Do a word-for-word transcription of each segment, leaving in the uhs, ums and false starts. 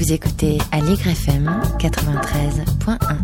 Vous écoutez Allegre F M quatre-vingt-treize point un.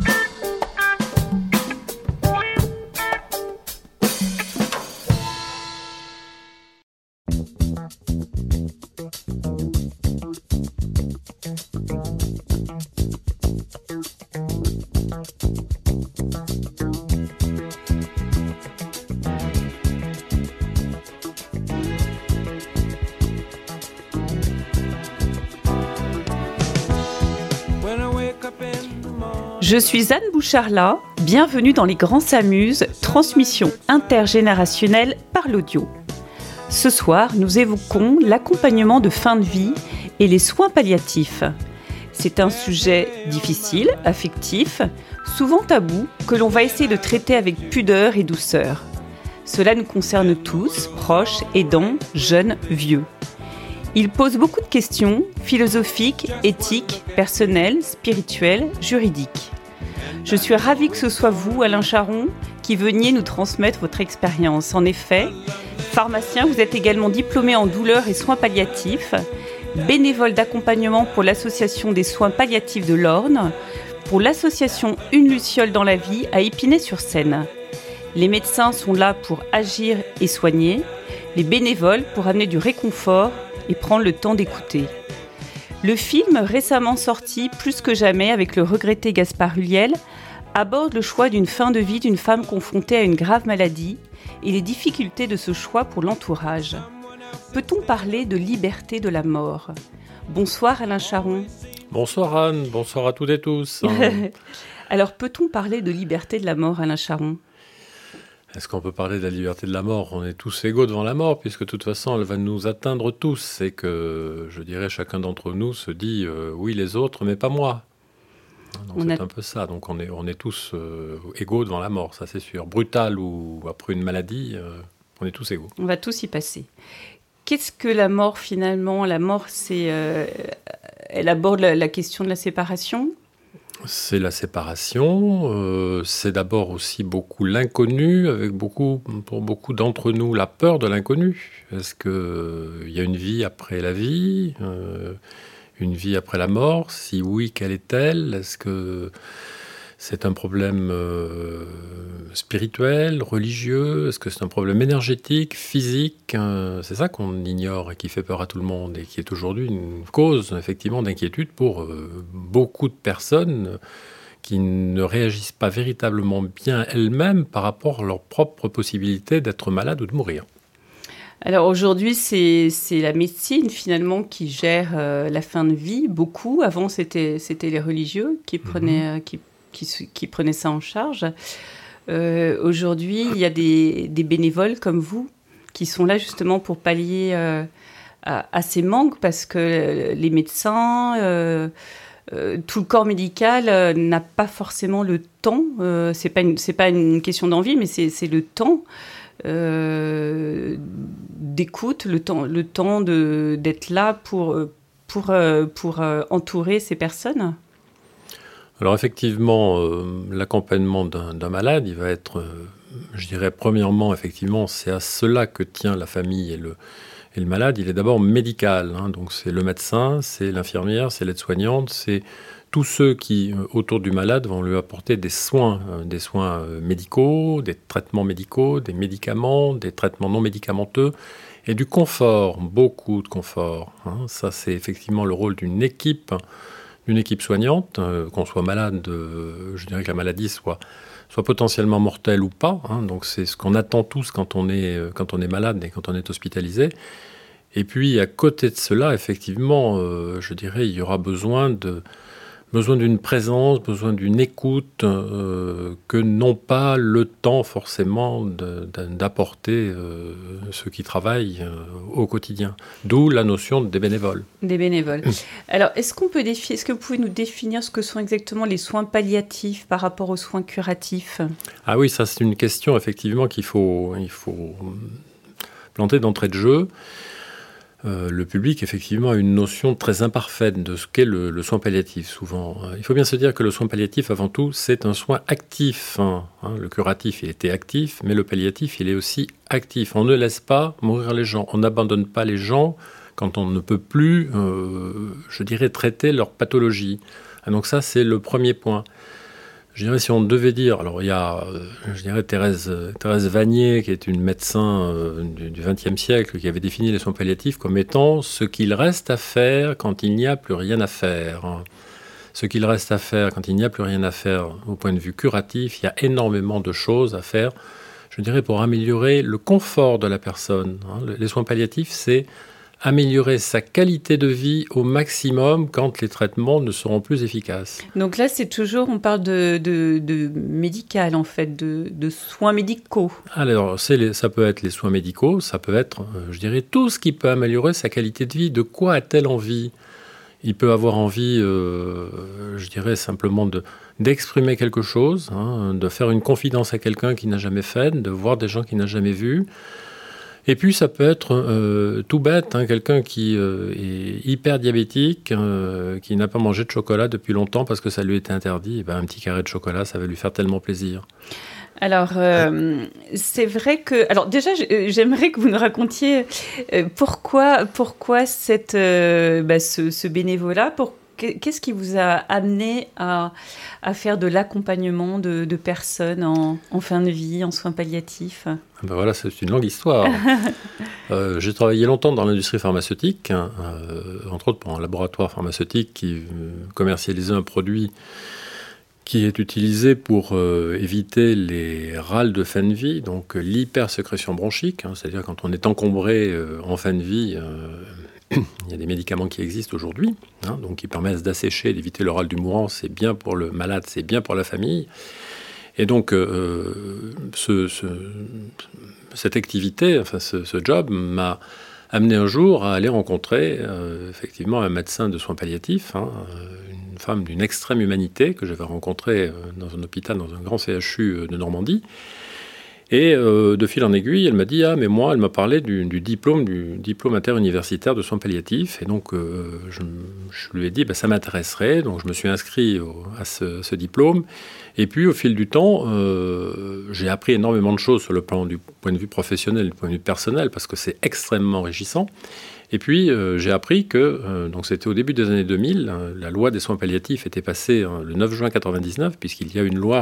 Je suis Anne Boucharla, bienvenue dans Les Grands s'amusent, transmission intergénérationnelle par l'audio. Ce soir, nous évoquons l'accompagnement de fin de vie et les soins palliatifs. C'est un sujet difficile, affectif, souvent tabou, que l'on va essayer de traiter avec pudeur et douceur. Cela nous concerne tous, proches, aidants, jeunes, vieux. Il pose beaucoup de questions philosophiques, éthiques, personnelles, spirituelles, juridiques. Je suis ravie que ce soit vous, Alain Charon, qui veniez nous transmettre votre expérience. En effet, pharmacien, vous êtes également diplômé en douleur et soins palliatifs, bénévole d'accompagnement pour l'association des soins palliatifs de l'Orne, pour l'association Une Luciole dans la vie à Épinay-sur-Seine. Les médecins sont là pour agir et soigner, les bénévoles pour amener du réconfort et prendre le temps d'écouter. Le film, récemment sorti plus que jamais avec le regretté Gaspard Ulliel, aborde le choix d'une fin de vie d'une femme confrontée à une grave maladie et les difficultés de ce choix pour l'entourage. Peut-on parler de liberté de la mort ? Bonsoir Alain Charon. Bonsoir Anne, bonsoir à toutes et tous. Alors peut-on parler de liberté de la mort, Alain Charon ? Est-ce qu'on peut parler de la liberté de la mort ? On est tous égaux devant la mort, puisque de toute façon, elle va nous atteindre tous. C'est que, je dirais, chacun d'entre nous se dit euh, « oui, les autres, mais pas moi ». Donc on c'est a... un peu ça. Donc on est, on est tous euh, égaux devant la mort, ça c'est sûr. Brutal ou après une maladie, euh, on est tous égaux. On va tous y passer. Qu'est-ce que la mort finalement ? La mort, c'est, euh, elle aborde la, la question de la séparation ? C'est la séparation, euh, c'est d'abord aussi beaucoup l'inconnu, avec beaucoup, pour beaucoup d'entre nous, la peur de l'inconnu. Est-ce qu'il euh, y a une vie après la vie, euh, une vie après la mort ? Si oui, quelle est-elle ? Est-ce que c'est un problème euh, spirituel, religieux ? Est-ce que c'est un problème énergétique, physique ? euh, C'est ça qu'on ignore et qui fait peur à tout le monde et qui est aujourd'hui une cause effectivement d'inquiétude pour euh, beaucoup de personnes qui ne réagissent pas véritablement bien elles-mêmes par rapport à leur propre possibilité d'être malade ou de mourir. Alors aujourd'hui, c'est, c'est la médecine finalement qui gère euh, la fin de vie, beaucoup. Avant, c'était, c'était les religieux qui prenaient... Mmh. Qui Qui, qui prenaient ça en charge. Euh, aujourd'hui, il y a des, des bénévoles comme vous qui sont là justement pour pallier euh, à, à ces manques parce que les médecins, euh, euh, tout le corps médical euh, n'a pas forcément le temps. Euh, c'est pas une, c'est pas une question d'envie, mais c'est, c'est le temps euh, d'écoute, le temps, le temps de, d'être là pour, pour, pour, pour euh, entourer ces personnes. Alors effectivement, euh, l'accompagnement d'un, d'un malade, il va être, euh, je dirais, premièrement, effectivement, c'est à cela que tient la famille et le, et le malade. Il est d'abord médical, hein, donc c'est le médecin, c'est l'infirmière, c'est l'aide-soignante, c'est tous ceux qui, euh, autour du malade, vont lui apporter des soins, euh, des soins euh, médicaux, des traitements médicaux, des médicaments, des traitements non médicamenteux, et du confort, beaucoup de confort. Hein. Ça, c'est effectivement le rôle d'une équipe, une équipe soignante, euh, qu'on soit malade, euh, je dirais que la maladie soit, soit potentiellement mortelle ou pas. Hein, donc c'est ce qu'on attend tous quand on est, euh, quand on est malade et quand on est hospitalisé. Et puis à côté de cela, effectivement, euh, je dirais il y aura besoin de besoin d'une présence, besoin d'une écoute euh, que n'ont pas le temps forcément de, de, d'apporter euh, ceux qui travaillent euh, au quotidien. D'où la notion des bénévoles. Des bénévoles. Alors, est-ce qu'on peut défi- est-ce que vous pouvez nous définir ce que sont exactement les soins palliatifs par rapport aux soins curatifs ? Ah oui, ça c'est une question effectivement qu'il faut, il faut planter d'entrée de jeu. Euh, le public, effectivement, a une notion très imparfaite de ce qu'est le, le soin palliatif, souvent. Il faut bien se dire que le soin palliatif, avant tout, c'est un soin actif. Hein. Hein, le curatif, il était actif, mais le palliatif, il est aussi actif. On ne laisse pas mourir les gens. On n'abandonne pas les gens quand on ne peut plus, euh, je dirais, traiter leur pathologie. Et donc ça, c'est le premier point. Je dirais, si on devait dire, alors il y a, euh, je dirais, Thérèse, Thérèse Vanier, qui est une médecin euh, du vingtième siècle, qui avait défini les soins palliatifs comme étant ce qu'il reste à faire quand il n'y a plus rien à faire. Ce qu'il reste à faire quand il n'y a plus rien à faire au point de vue curatif, il y a énormément de choses à faire, je dirais, pour améliorer le confort de la personne. Les soins palliatifs, c'est améliorer sa qualité de vie au maximum quand les traitements ne seront plus efficaces. Donc là, c'est toujours, on parle de, de, de médical, en fait, de, de soins médicaux. Alors, c'est les, ça peut être les soins médicaux, ça peut être, euh, je dirais, tout ce qui peut améliorer sa qualité de vie. De quoi a-t-elle envie ? Il peut avoir envie, euh, je dirais, simplement de, d'exprimer quelque chose, hein, de faire une confidence à quelqu'un qui n'a jamais fait, de voir des gens qu'il n'a jamais vus. Et puis, ça peut être euh, tout bête, hein, quelqu'un qui euh, est hyper diabétique, euh, qui n'a pas mangé de chocolat depuis longtemps parce que ça lui était interdit. Et ben, un petit carré de chocolat, ça va lui faire tellement plaisir. Alors, euh, c'est vrai que... Alors déjà, j'aimerais que vous nous racontiez euh, pourquoi, pourquoi cette, euh, bah, ce, ce bénévolat, pour, qu'est-ce qui vous a amené à, à faire de l'accompagnement de, de personnes en, en fin de vie, en soins palliatifs ? Ben voilà, c'est une longue histoire. euh, j'ai travaillé longtemps dans l'industrie pharmaceutique, hein, euh, entre autres pour un laboratoire pharmaceutique qui euh, commercialisait un produit qui est utilisé pour euh, éviter les râles de fin de vie, donc euh, l'hypersécrétion bronchique, hein, c'est-à-dire quand on est encombré euh, en fin de vie, euh, il y a des médicaments qui existent aujourd'hui, hein, donc qui permettent d'assécher, d'éviter le râle du mourant, c'est bien pour le malade, c'est bien pour la famille. Et donc, euh, ce, ce, cette activité, enfin ce, ce job m'a amené un jour à aller rencontrer euh, effectivement un médecin de soins palliatifs, hein, une femme d'une extrême humanité que j'avais rencontrée dans un hôpital, dans un grand C H U de Normandie. Et euh, de fil en aiguille, elle m'a dit « Ah, mais moi, elle m'a parlé du, du diplôme, du diplôme interuniversitaire de soins palliatifs. » Et donc, euh, je, je lui ai dit bah, « Ça m'intéresserait. » Donc, je me suis inscrit au, à ce, ce diplôme. Et puis, au fil du temps, euh, j'ai appris énormément de choses sur le plan du point de vue professionnel et du point de vue personnel, parce que c'est extrêmement enrichissant. Et puis, euh, j'ai appris que, euh, donc c'était au début des années deux mille, hein, la loi des soins palliatifs était passée hein, le neuf juin quatre-vingt-dix-neuf, puisqu'il y a une loi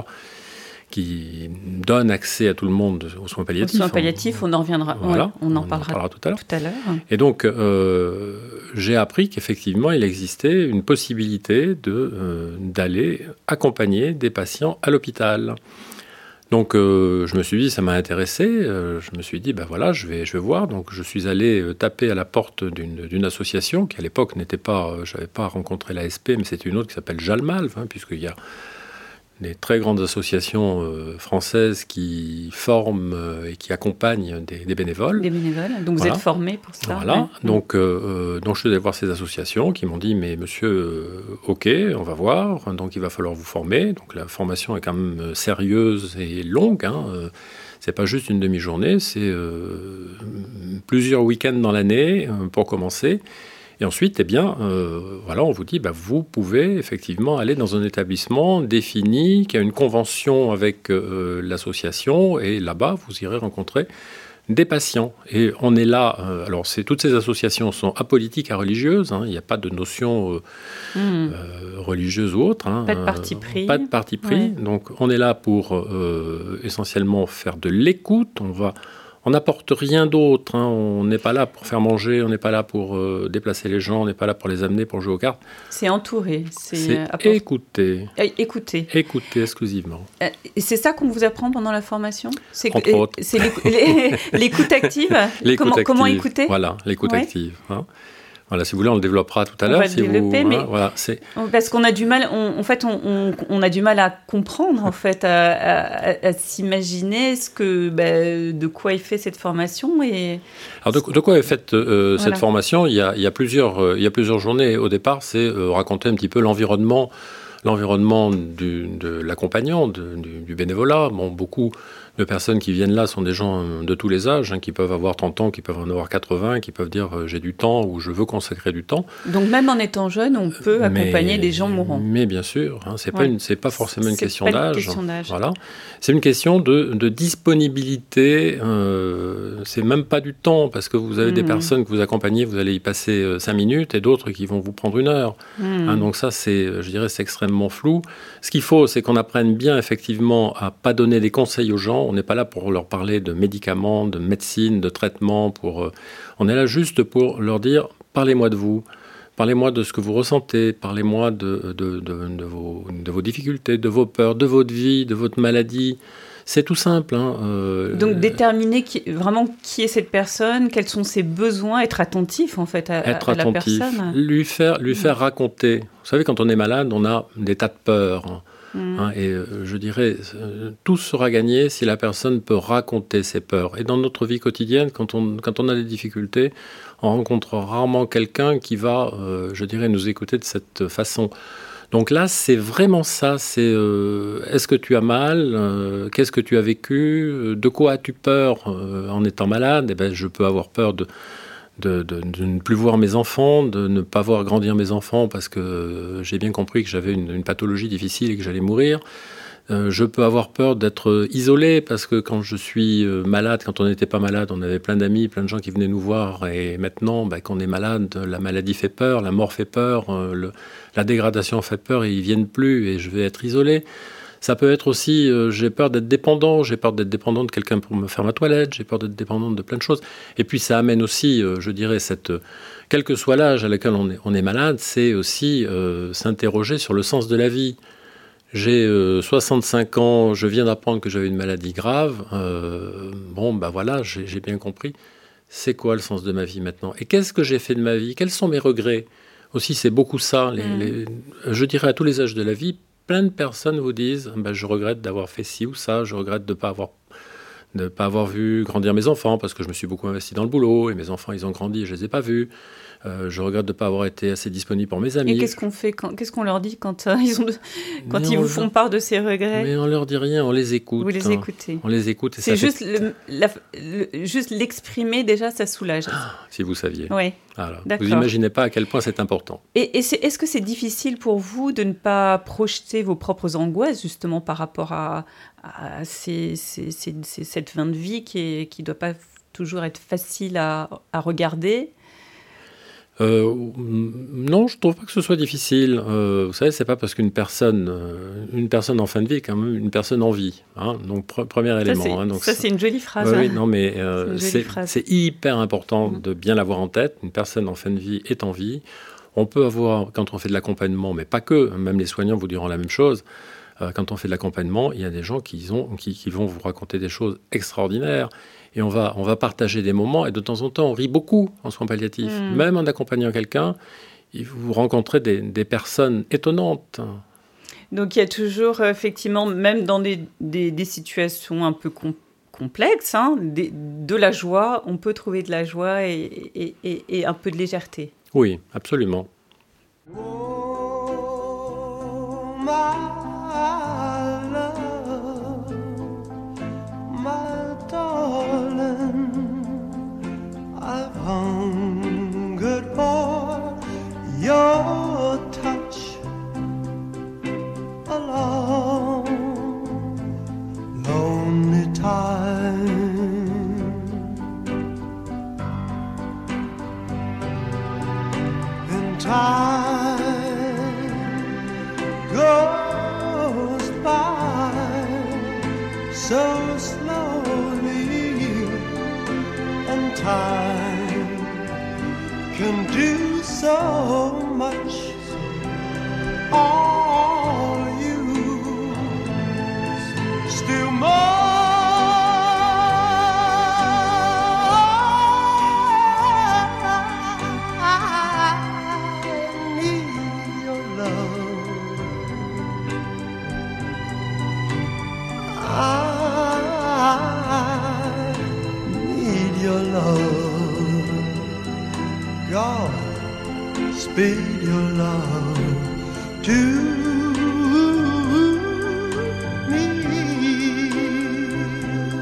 qui donne accès à tout le monde aux soins palliatifs. Aux soins palliatifs, on, on en reviendra, voilà, ouais, on, en, on parlera en parlera tout à l'heure. Tout à l'heure. Et donc, euh, j'ai appris qu'effectivement, il existait une possibilité de, euh, d'aller accompagner des patients à l'hôpital. Donc, euh, je me suis dit, ça m'a intéressé. Euh, je me suis dit, ben voilà, je vais, je vais voir. Donc, je suis allé euh, taper à la porte d'une, d'une association qui, à l'époque, n'était pas... Euh, je n'avais pas rencontré l'A S P, mais c'était une autre qui s'appelle Jalmalv, hein, puisqu'il y a des très grandes associations euh, françaises qui forment euh, et qui accompagnent des, des bénévoles. Des bénévoles, donc voilà. Vous êtes formé pour ça. Voilà, ouais. donc, euh, donc je suis allé voir ces associations qui m'ont dit « Mais monsieur, euh, ok, on va voir, donc il va falloir vous former. » Donc la formation est quand même sérieuse et longue, hein. Euh, c'est pas juste une demi-journée, c'est euh, plusieurs week-ends dans l'année euh, pour commencer. Et ensuite, eh bien, euh, voilà, on vous dit, bah, vous pouvez effectivement aller dans un établissement défini, qui a une convention avec euh, l'association, et là-bas, vous irez rencontrer des patients. Et on est là, euh, alors c'est, toutes ces associations sont apolitiques à religieuses, hein, il n'y a pas de notion euh, mmh. euh, religieuse ou autre. Hein, pas de parti pris. Euh, pas de parti pris. Ouais. Donc, on est là pour euh, essentiellement faire de l'écoute, on va... On n'apporte rien d'autre, hein. On n'est pas là pour faire manger, on n'est pas là pour euh, déplacer les gens, on n'est pas là pour les amener, pour jouer aux cartes. C'est entouré. C'est, c'est apport... écouter. Euh, écouter. Écouter exclusivement. Euh, et c'est ça qu'on vous apprend pendant la formation ? C'est, Entre autres. C'est l'écoute, l'écoute active. L'écoute comment, active. Comment écouter ? Voilà, l'écoute ouais. active. Hein. Voilà, si vous voulez, on le développera tout à on l'heure. Va si le développer, vous, mais hein, voilà, c'est... parce qu'on a du mal. On, en fait, on, on, on a du mal à comprendre, en fait, à, à, à s'imaginer ce que, bah, de quoi est fait cette formation et. Alors de, de quoi est faite euh, voilà. cette formation ? Il y a, il y a plusieurs, euh, il y a plusieurs journées. Au départ, c'est euh, raconter un petit peu l'environnement. L'environnement du, de l'accompagnant, de, du, du bénévolat. Bon, beaucoup, de personnes qui viennent là sont des gens de tous les âges, hein, qui peuvent avoir trente ans, qui peuvent en avoir quatre-vingts, qui peuvent dire euh, j'ai du temps ou je veux consacrer du temps. Donc même en étant jeune, on peut accompagner mais, des gens mourants. Mais bien sûr, hein, c'est, ouais. pas une, c'est pas forcément une c'est question pas d'âge. Une question d'âge. Voilà. C'est une question de, de disponibilité. Euh, c'est même pas du temps, parce que vous avez mmh. des personnes que vous accompagnez, vous allez y passer euh, cinq minutes, et d'autres qui vont vous prendre une heure. Mmh. Hein, donc ça, c'est, je dirais, c'est extrêmement flou. Ce qu'il faut, c'est qu'on apprenne bien effectivement à pas donner des conseils aux gens. On n'est pas là pour leur parler de médicaments, de médecine, de traitement. Pour, euh, on est là juste pour leur dire « parlez-moi de vous ». Parlez-moi de ce que vous ressentez, parlez-moi de, de, de, de, vos, de vos difficultés, de vos peurs, de votre vie, de votre maladie. C'est tout simple. Hein. Euh, Donc déterminer qui, vraiment qui est cette personne, quels sont ses besoins, être attentif en fait à, être à, à attentif, la personne. Lui faire, lui faire raconter. Vous savez, quand on est malade, on a des tas de peurs. Hein. Mmh. Hein, et euh, je dirais, euh, tout sera gagné si la personne peut raconter ses peurs. Et dans notre vie quotidienne, quand on, quand on a des difficultés, on rencontre rarement quelqu'un qui va, euh, je dirais, nous écouter de cette façon. Donc là, c'est vraiment ça. C'est euh, est-ce que tu as mal euh, Qu'est-ce que tu as vécu De quoi as-tu peur euh, en étant malade ? Eh ben, je peux avoir peur de... De, de, de ne plus voir mes enfants, de ne pas voir grandir mes enfants parce que j'ai bien compris que j'avais une, une pathologie difficile et que j'allais mourir. Euh, je peux avoir peur d'être isolé parce que quand je suis malade, quand on n'était pas malade, on avait plein d'amis, plein de gens qui venaient nous voir. Et maintenant, bah, quand on est malade, la maladie fait peur, la mort fait peur, euh, le, la dégradation fait peur et ils ne viennent plus et je vais être isolé. Ça peut être aussi, euh, j'ai peur d'être dépendant, j'ai peur d'être dépendant de quelqu'un pour me faire ma toilette, j'ai peur d'être dépendant de plein de choses. Et puis ça amène aussi, euh, je dirais, cette, euh, quel que soit l'âge à lequel on est, on est malade, c'est aussi euh, s'interroger sur le sens de la vie. J'ai euh, soixante-cinq ans, je viens d'apprendre que j'avais une maladie grave. Euh, bon, ben voilà, j'ai, j'ai bien compris. C'est quoi le sens de ma vie maintenant ? Et qu'est-ce que j'ai fait de ma vie ? Quels sont mes regrets ? Aussi, c'est beaucoup ça. Les, mmh. les, je dirais à tous les âges de la vie, plein de personnes vous disent ben, « je regrette d'avoir fait ci ou ça, je regrette de ne pas avoir, de pas avoir vu grandir mes enfants parce que je me suis beaucoup investi dans le boulot et mes enfants, ils ont grandi et je ne les ai pas vus. Euh, je regrette de ne pas avoir été assez disponible pour mes amis. » Et qu'est-ce qu'on fait quand, qu'est-ce qu'on leur dit quand, euh, ils, ont de, quand ils vous font part de ces regrets ? Mais on ne leur dit rien, on les écoute. Vous les écoutez. Hein. On les écoute. Et c'est ça juste, fait... le, la, le, juste l'exprimer, déjà, ça soulage. Ah, si vous saviez. Oui. Voilà. Vous n'imaginez pas à quel point c'est important. Et, et c'est, est-ce que c'est difficile pour vous de ne pas projeter vos propres angoisses, justement, par rapport à, à ces, ces, ces, ces, cette fin de vie qui ne qui doit pas toujours être facile à, à regarder ? Euh, non, je trouve pas que ce soit difficile. Euh, vous savez, c'est pas parce qu'une personne, euh, une personne en fin de vie est quand même une personne en vie. Hein, donc pre- premier ça, élément. C'est, hein, donc ça, c'est une jolie phrase. Euh, hein. Oui, non, mais euh, c'est, c'est, c'est hyper important mmh. de bien l'avoir en tête. Une personne en fin de vie est en vie. On peut avoir, quand on fait de l'accompagnement, mais pas que, même les soignants vous diront la même chose. Euh, quand on fait de l'accompagnement, il y a des gens qui, ont, qui, qui vont vous raconter des choses extraordinaires. Et on va, on va partager des moments, et de temps en temps, on rit beaucoup en soins palliatifs. Mmh. Même en accompagnant quelqu'un, vous rencontrez des, des personnes étonnantes. Donc il y a toujours, effectivement, même dans des, des, des situations un peu com- complexes, hein, des, de la joie, on peut trouver de la joie et, et, et, et un peu de légèreté. Oui, absolument. Oh, my love, my darling, I've hungered for your touch a long, lonely time. In time goes by so slowly, and time can do so much. All you still more. Speed your love to me.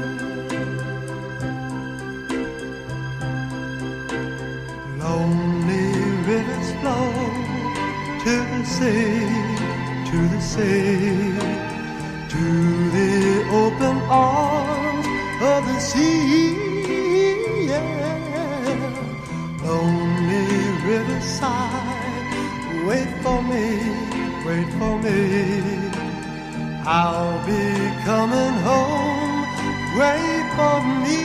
Lonely rivers flow to the sea, to the sea, to the open arms of the sea. Yeah. Lonely riverside, wait for me, wait for me. I'll be coming home, wait for me.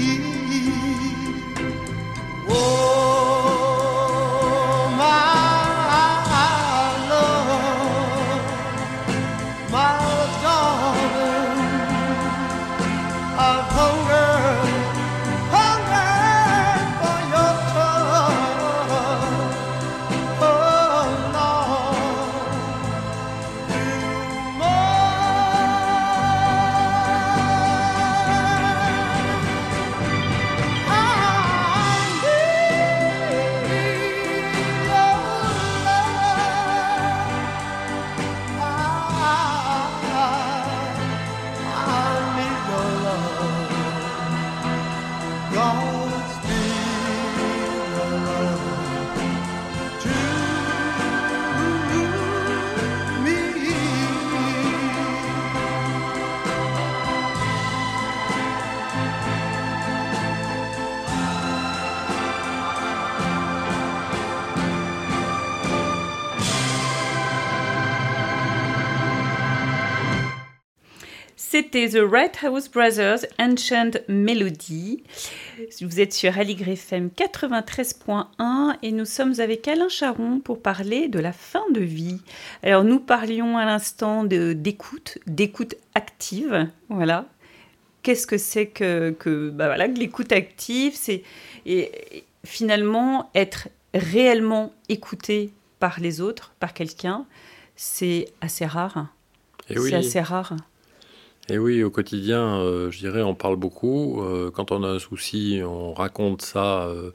Oh, my love, my darling, I've hungered, hungered for your touch. Oh, Lord, you C'était The Red House Brothers, Ancient Melody. Vous êtes sur Aligre F M quatre-vingt-treize point un et nous sommes avec Alain Charon pour parler de la fin de vie. Alors nous parlions à l'instant de, d'écoute, d'écoute active, voilà. Qu'est-ce que c'est que, que bah voilà, que l'écoute active, c'est et, et finalement être réellement écouté par les autres, par quelqu'un, c'est assez rare. Et oui. C'est assez rare. Et oui, au quotidien, euh, je dirais, on parle beaucoup. Euh, quand on a un souci, on raconte ça euh,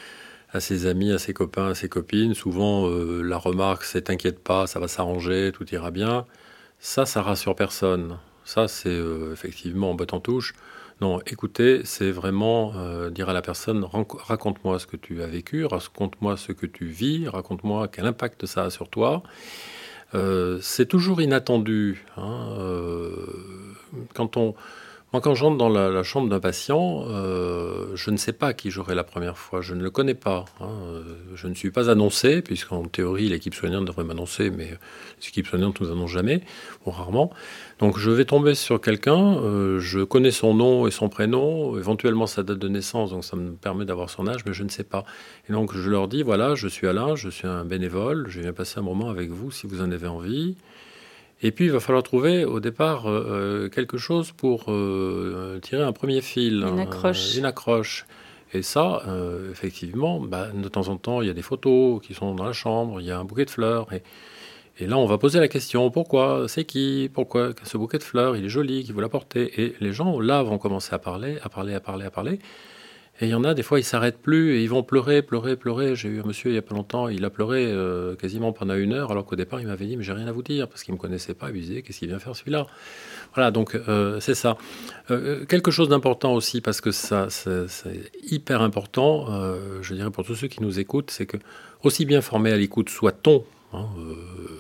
à ses amis, à ses copains, à ses copines. Souvent, euh, la remarque, c'est « t'inquiète pas, ça va s'arranger, tout ira bien ». Ça, ça rassure personne. Ça, c'est euh, effectivement en botte en touche. Non, écoutez, c'est vraiment euh, dire à la personne « raconte-moi ce que tu as vécu, raconte-moi ce que tu vis, raconte-moi quel impact ça a sur toi ». Euh, c'est toujours inattendu. Hein, euh, quand on, moi, quand j'entre dans la, la chambre d'un patient, euh, je ne sais pas qui j'aurai la première fois. Je ne le connais pas. Hein, euh, je ne suis pas annoncé, puisqu'en théorie, l'équipe soignante devrait m'annoncer, mais les équipes soignantes ne nous annoncent jamais, ou rarement. Donc, je vais tomber sur quelqu'un, euh, je connais son nom et son prénom, éventuellement sa date de naissance, donc ça me permet d'avoir son âge, mais je ne sais pas. Et donc, je leur dis, voilà, je suis Alain, je suis un bénévole, je viens passer un moment avec vous si vous en avez envie. Et puis, il va falloir trouver, au départ, euh, quelque chose pour euh, tirer un premier fil. Une accroche. Euh, une accroche. Et ça, euh, effectivement, bah, de temps en temps, il y a des photos qui sont dans la chambre, il y a un bouquet de fleurs. Et, et là, on va poser la question, pourquoi ? C'est qui ? Pourquoi ce bouquet de fleurs, il est joli, qui vous l'a porté ? Et les gens, là, vont commencer à parler, à parler, à parler, à parler. Et il y en a, des fois, ils ne s'arrêtent plus et ils vont pleurer, pleurer, pleurer. J'ai eu un monsieur il n'y a pas longtemps, il a pleuré euh, quasiment pendant une heure, alors qu'au départ, il m'avait dit « mais j'ai rien à vous dire » parce qu'il ne me connaissait pas. Il me disait « qu'est-ce qu'il vient faire celui-là ?» Voilà, donc euh, c'est ça. Euh, quelque chose d'important aussi, parce que ça, c'est, c'est hyper important, euh, je dirais pour tous ceux qui nous écoutent, c'est que aussi bien formé à l'écoute soit-on, hein, euh,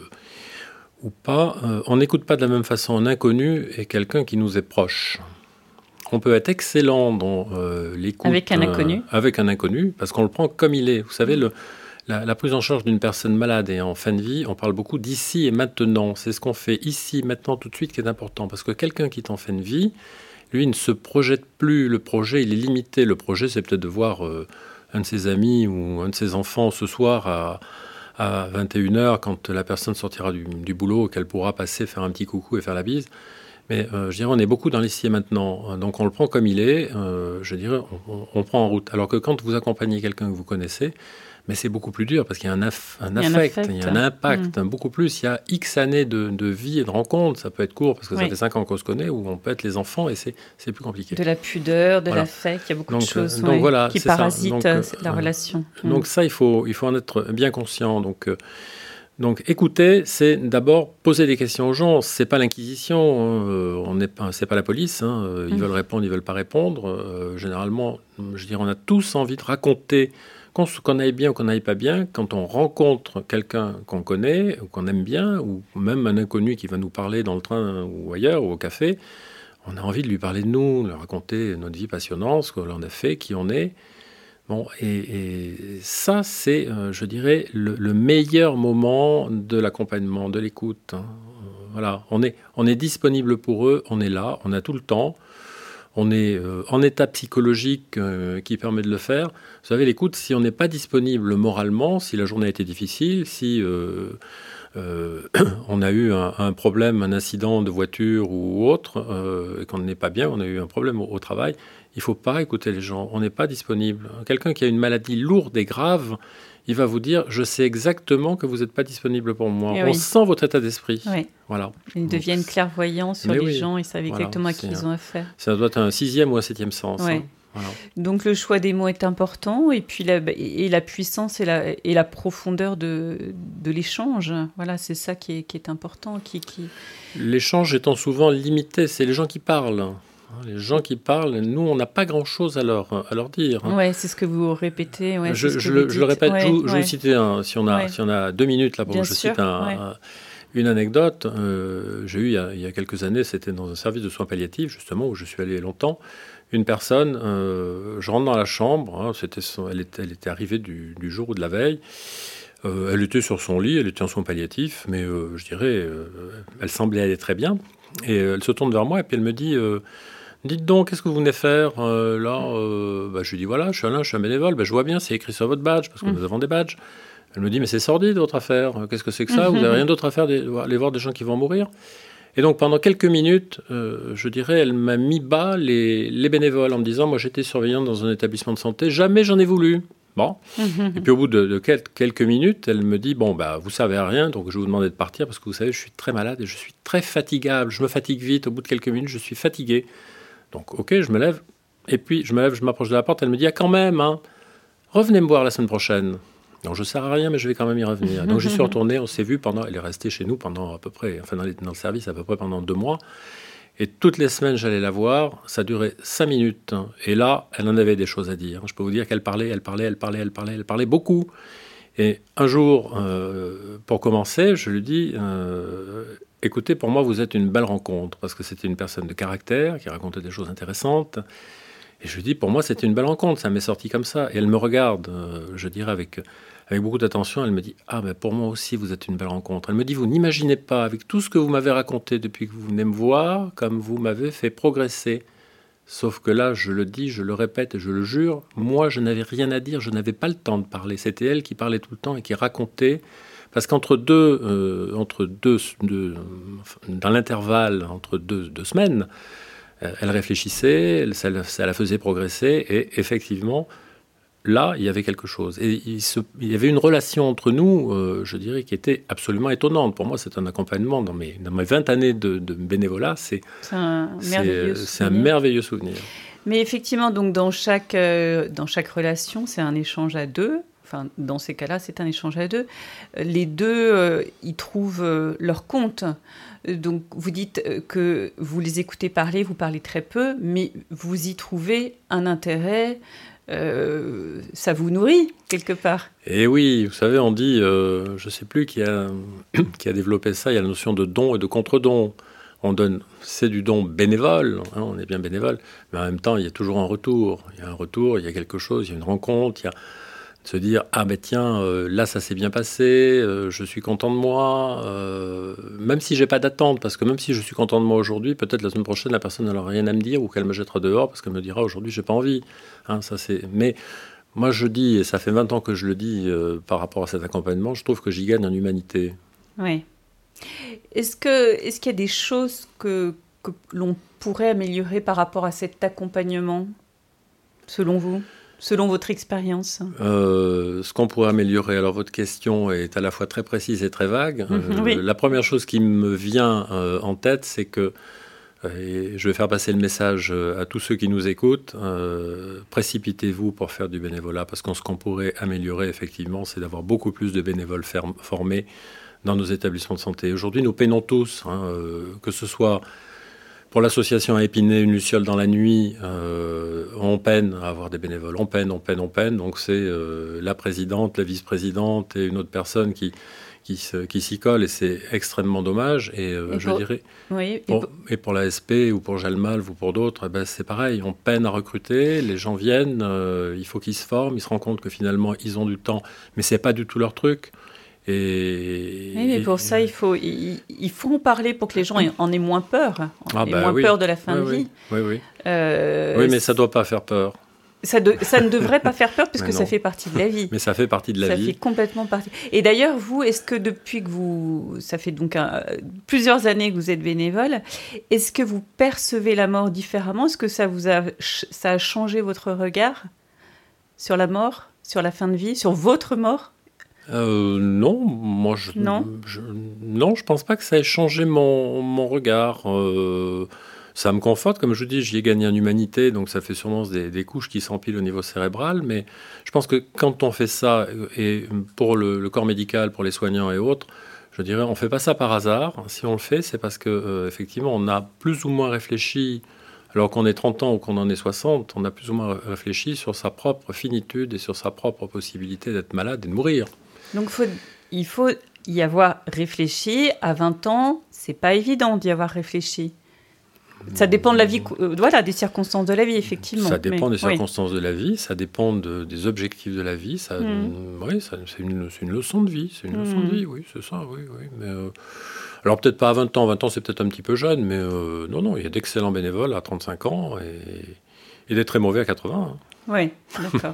ou pas, euh, on n'écoute pas de la même façon un inconnu et quelqu'un qui nous est proche. On peut être excellent dans euh, l'écoute avec un inconnu, euh, avec un inconnu, parce qu'on le prend comme il est. Vous savez, le, la, la prise en charge d'une personne malade et en fin de vie, on parle beaucoup d'ici et maintenant. C'est ce qu'on fait ici, maintenant, tout de suite qui est important. Parce que quelqu'un qui est en fin de vie, lui, il ne se projette plus. Le projet, il est limité. Le projet, c'est peut-être de voir euh, un de ses amis ou un de ses enfants ce soir à, à vingt et une heures, quand la personne sortira du, du boulot, qu'elle pourra passer, faire un petit coucou et faire la bise. Mais euh, je dirais, on est beaucoup dans l'ici et maintenant. Donc on le prend comme il est, euh, je dirais, on, on, on prend en route. Alors que quand vous accompagnez quelqu'un que vous connaissez, mais c'est beaucoup plus dur parce qu'il y a un, aff- un, affect, il y a un affect, il y a un impact, mmh. beaucoup plus. Il y a X années de, de vie et de rencontre. Ça peut être court parce que oui. ça fait cinq ans qu'on se connaît, ou on peut être les enfants et c'est, c'est plus compliqué. De la pudeur, de voilà. l'affect, il y a beaucoup donc, de choses donc, ouais, voilà, qui parasitent donc, euh, la relation. Donc mmh. ça, il faut, il faut en être bien conscient. Donc... Euh, Donc, écouter, c'est d'abord poser des questions aux gens. C'est pas l'inquisition, euh, on n'est pas, c'est pas la police. Hein, euh, ils mmh. veulent répondre, ils veulent pas répondre. Euh, généralement, je dirais, on a tous envie de raconter qu'on, qu'on aille bien ou qu'on n'aille pas bien, quand on rencontre quelqu'un qu'on connaît ou qu'on aime bien, ou même un inconnu qui va nous parler dans le train ou ailleurs ou au café, on a envie de lui parler de nous, de lui raconter notre vie passionnante, ce qu'on a fait, qui on est. Bon, et, et ça, c'est, euh, je dirais, le, le meilleur moment de l'accompagnement, de l'écoute. Hein. Voilà, on est, on est disponible pour eux, on est là, on a tout le temps. On est euh, en état psychologique euh, qui permet de le faire. Vous savez, l'écoute, si on n'est pas disponible moralement, si la journée a été difficile, si euh, euh, on a eu un, un problème, un incident de voiture ou autre, euh, et qu'on n'est pas bien, on a eu un problème au, au travail, il ne faut pas écouter les gens. On n'est pas disponible. Quelqu'un qui a une maladie lourde et grave, il va vous dire « je sais exactement que vous n'êtes pas disponible pour moi ». Et on oui. sent votre état d'esprit. Oui. Voilà. Ils Donc, deviennent clairvoyants sur Mais les oui. gens, ils savent Voilà, exactement à qui c'est ils un- ont affaire. Ça doit être un sixième ou un septième sens. Ouais. hein. Voilà. Donc le choix des mots est important, et puis la, et la puissance et la, et la profondeur de, de l'échange. Voilà, c'est ça qui est, qui est important. Qui, qui... L'échange étant souvent limité, c'est les gens qui parlent. Les gens qui parlent, nous, on n'a pas grand-chose à leur, à leur dire. Ouais, c'est ce que vous répétez. Ouais, je, c'est ce je que le, vous je le dites. répète, Ouais, je, vous- je vais ouais. vous citer un, si, on a, Ouais. si on a deux minutes là pour Bien que je sûr, cite un, ouais. un- une anecdote. Euh, j'ai eu il y, a, il y a quelques années, c'était dans un service de soins palliatifs, justement, où je suis allé longtemps. Une personne, euh, je rentre dans la chambre, hein, c'était son- elle, était, elle était arrivée du, du jour ou de la veille. Euh, elle était sur son lit, elle était en soins palliatifs, mais euh, je dirais, euh, elle semblait aller très bien. Et euh, elle se tourne vers moi et puis elle me dit euh, dites donc, qu'est-ce que vous venez faire euh, là euh, bah, Je lui dis voilà, je suis Alain, je suis un bénévole. Bah, je vois bien, c'est écrit sur votre badge, parce que Mm. nous avons des badges. Elle me dit mais c'est sordide votre affaire, qu'est-ce que c'est que ça Vous n'avez rien d'autre à faire, des- aller voir des gens qui vont mourir. Et donc pendant quelques minutes, euh, je dirais, elle m'a mis bas les, les bénévoles en me disant moi j'étais surveillante dans un établissement de santé, jamais j'en ai voulu. Bon. Et puis au bout de, de quel- quelques minutes, elle me dit bon bah vous savez rien, donc je vais vous demander de partir parce que vous savez je suis très malade et je suis très fatigable, je me fatigue vite. Au bout de quelques minutes, je suis fatigué. Donc ok, je me lève et puis je me lève, je m'approche de la porte. Elle me dit ah quand même, hein, revenez me voir la semaine prochaine. Donc je ne sers à rien, mais je vais quand même y revenir. Donc j'y suis retourné, on s'est vu pendant. Elle est restée chez nous pendant à peu près, enfin dans, les- dans le service à peu près pendant deux mois. Et toutes les semaines, j'allais la voir. Ça durait cinq minutes. Et là, elle en avait des choses à dire. Je peux vous dire qu'elle parlait, elle parlait, elle parlait, elle parlait, elle parlait beaucoup. Et un jour, euh, pour commencer, je lui dis euh, écoutez, pour moi, vous êtes une belle rencontre. Parce que c'était une personne de caractère qui racontait des choses intéressantes. Et je lui dis pour moi, c'était une belle rencontre. Ça m'est sorti comme ça. Et elle me regarde, euh, je dirais, avec, avec beaucoup d'attention. Elle me dit ah, mais pour moi aussi, vous êtes une belle rencontre. Elle me dit vous n'imaginez pas, avec tout ce que vous m'avez raconté depuis que vous venez me voir, comme vous m'avez fait progresser. Sauf que là, je le dis, je le répète et je le jure, moi, je n'avais rien à dire, je n'avais pas le temps de parler. C'était elle qui parlait tout le temps et qui racontait. Parce qu'entre deux, euh, entre deux, deux enfin, dans l'intervalle entre deux, deux semaines, euh, elle réfléchissait, elle, ça, ça la faisait progresser et effectivement, là, il y avait quelque chose. Et il, se, il y avait une relation entre nous, euh, je dirais, qui était absolument étonnante. Pour moi, c'est un accompagnement. Dans mes, dans mes vingt années de, de bénévolat, c'est, C'est un c'est, merveilleux c'est un souvenir. merveilleux souvenir. Mais effectivement, donc dans chaque, euh, dans chaque relation, c'est un échange à deux. Enfin, dans ces cas-là, c'est un échange à deux. Euh, Les deux, euh, ils trouvent euh, leur compte. Euh, Donc, vous dites euh, que vous les écoutez parler, vous parlez très peu, mais vous y trouvez un intérêt. Euh, ça vous nourrit quelque part. Et oui, vous savez, on dit, euh, je ne sais plus qui a, qui a développé ça, il y a la notion de don et de contre-don. On donne, c'est du don bénévole, hein, on est bien bénévole, mais en même temps, il y a toujours un retour. Il y a un retour, il y a quelque chose, il y a une rencontre, il y a de se dire ah ben tiens, euh, là ça s'est bien passé, euh, je suis content de moi, euh, même si j'ai pas d'attente, parce que même si je suis content de moi aujourd'hui, peut-être la semaine prochaine la personne n'aura rien à me dire ou qu'elle me jettera dehors parce qu'elle me dira aujourd'hui j'ai pas envie. Hein, ça c'est. Mais moi je dis, et ça fait vingt ans que je le dis euh, par rapport à cet accompagnement, je trouve que j'y gagne en humanité. Oui. Est-ce que, est-ce qu'il y a des choses que, que l'on pourrait améliorer par rapport à cet accompagnement, selon vous, selon votre expérience? Euh, ce qu'on pourrait améliorer, alors votre question est à la fois très précise et très vague. Mmh, Euh, oui. La première chose qui me vient euh, en tête, c'est que, et je vais faire passer le message à tous ceux qui nous écoutent, euh, précipitez-vous pour faire du bénévolat, parce que ce qu'on pourrait améliorer, effectivement, c'est d'avoir beaucoup plus de bénévoles ferm- formés dans nos établissements de santé. Aujourd'hui, nous peinons tous, hein, euh, que ce soit Pour l'association à Épinay, une luciole dans la nuit, euh, on peine à avoir des bénévoles. On peine, on peine, on peine. Donc c'est euh, la présidente, la vice-présidente et une autre personne qui, qui, se, qui s'y colle. Et c'est extrêmement dommage. Et, euh, et je pour... dirais... Oui, et, pour, pour... et pour la S P ou pour Jalmalve ou pour d'autres, eh ben c'est pareil. On peine à recruter. Les gens viennent, euh, il faut qu'ils se forment. Ils se rendent compte que finalement, ils ont du temps. Mais c'est pas du tout leur truc. Et, oui, mais pour et, ça, il faut, il, il faut en parler pour que les gens en aient moins peur, ah aient bah moins oui. peur de la fin oui, de oui. vie. Oui, oui. Euh, oui, mais ça ne doit pas faire peur. Ça, de, ça ne devrait pas faire peur puisque ça fait partie de la vie. Mais ça fait partie de la ça vie. Ça fait complètement partie. Et d'ailleurs, vous, est-ce que depuis que vous... Ça fait donc un, plusieurs années que vous êtes bénévole, est-ce que vous percevez la mort différemment ? Est-ce que ça, vous a, ça a changé votre regard sur la mort, sur la fin de vie, sur votre mort ? Euh, non, moi je non. je non, je pense pas que ça ait changé mon, mon regard. Euh, ça me conforte, comme je dis, j'y ai gagné en humanité, donc ça fait sûrement des, des couches qui s'empilent au niveau cérébral. Mais je pense que quand on fait ça, et pour le, le corps médical, pour les soignants et autres, je dirais, on fait pas ça par hasard. Si on le fait, c'est parce que euh, effectivement, on a plus ou moins réfléchi. Alors qu'on ait trente ans ou qu'on en ait soixante, on a plus ou moins réfléchi sur sa propre finitude et sur sa propre possibilité d'être malade et de mourir. Donc, faut, il faut y avoir réfléchi. À vingt ans, c'est pas évident d'y avoir réfléchi. Ça dépend de la vie, euh, voilà, des circonstances de la vie, effectivement. Ça dépend mais, des circonstances oui. de la vie, ça dépend de, des objectifs de la vie. Ça, mmh. oui, ça, c'est, une, c'est une leçon de vie, c'est une mmh. leçon de vie, oui, c'est ça, oui, oui. Mais, euh, alors peut-être pas à vingt ans, vingt ans c'est peut-être un petit peu jeune, mais euh, non, non, il y a d'excellents bénévoles à trente-cinq ans et, et des très mauvais à quatre-vingts. Hein. Oui, d'accord.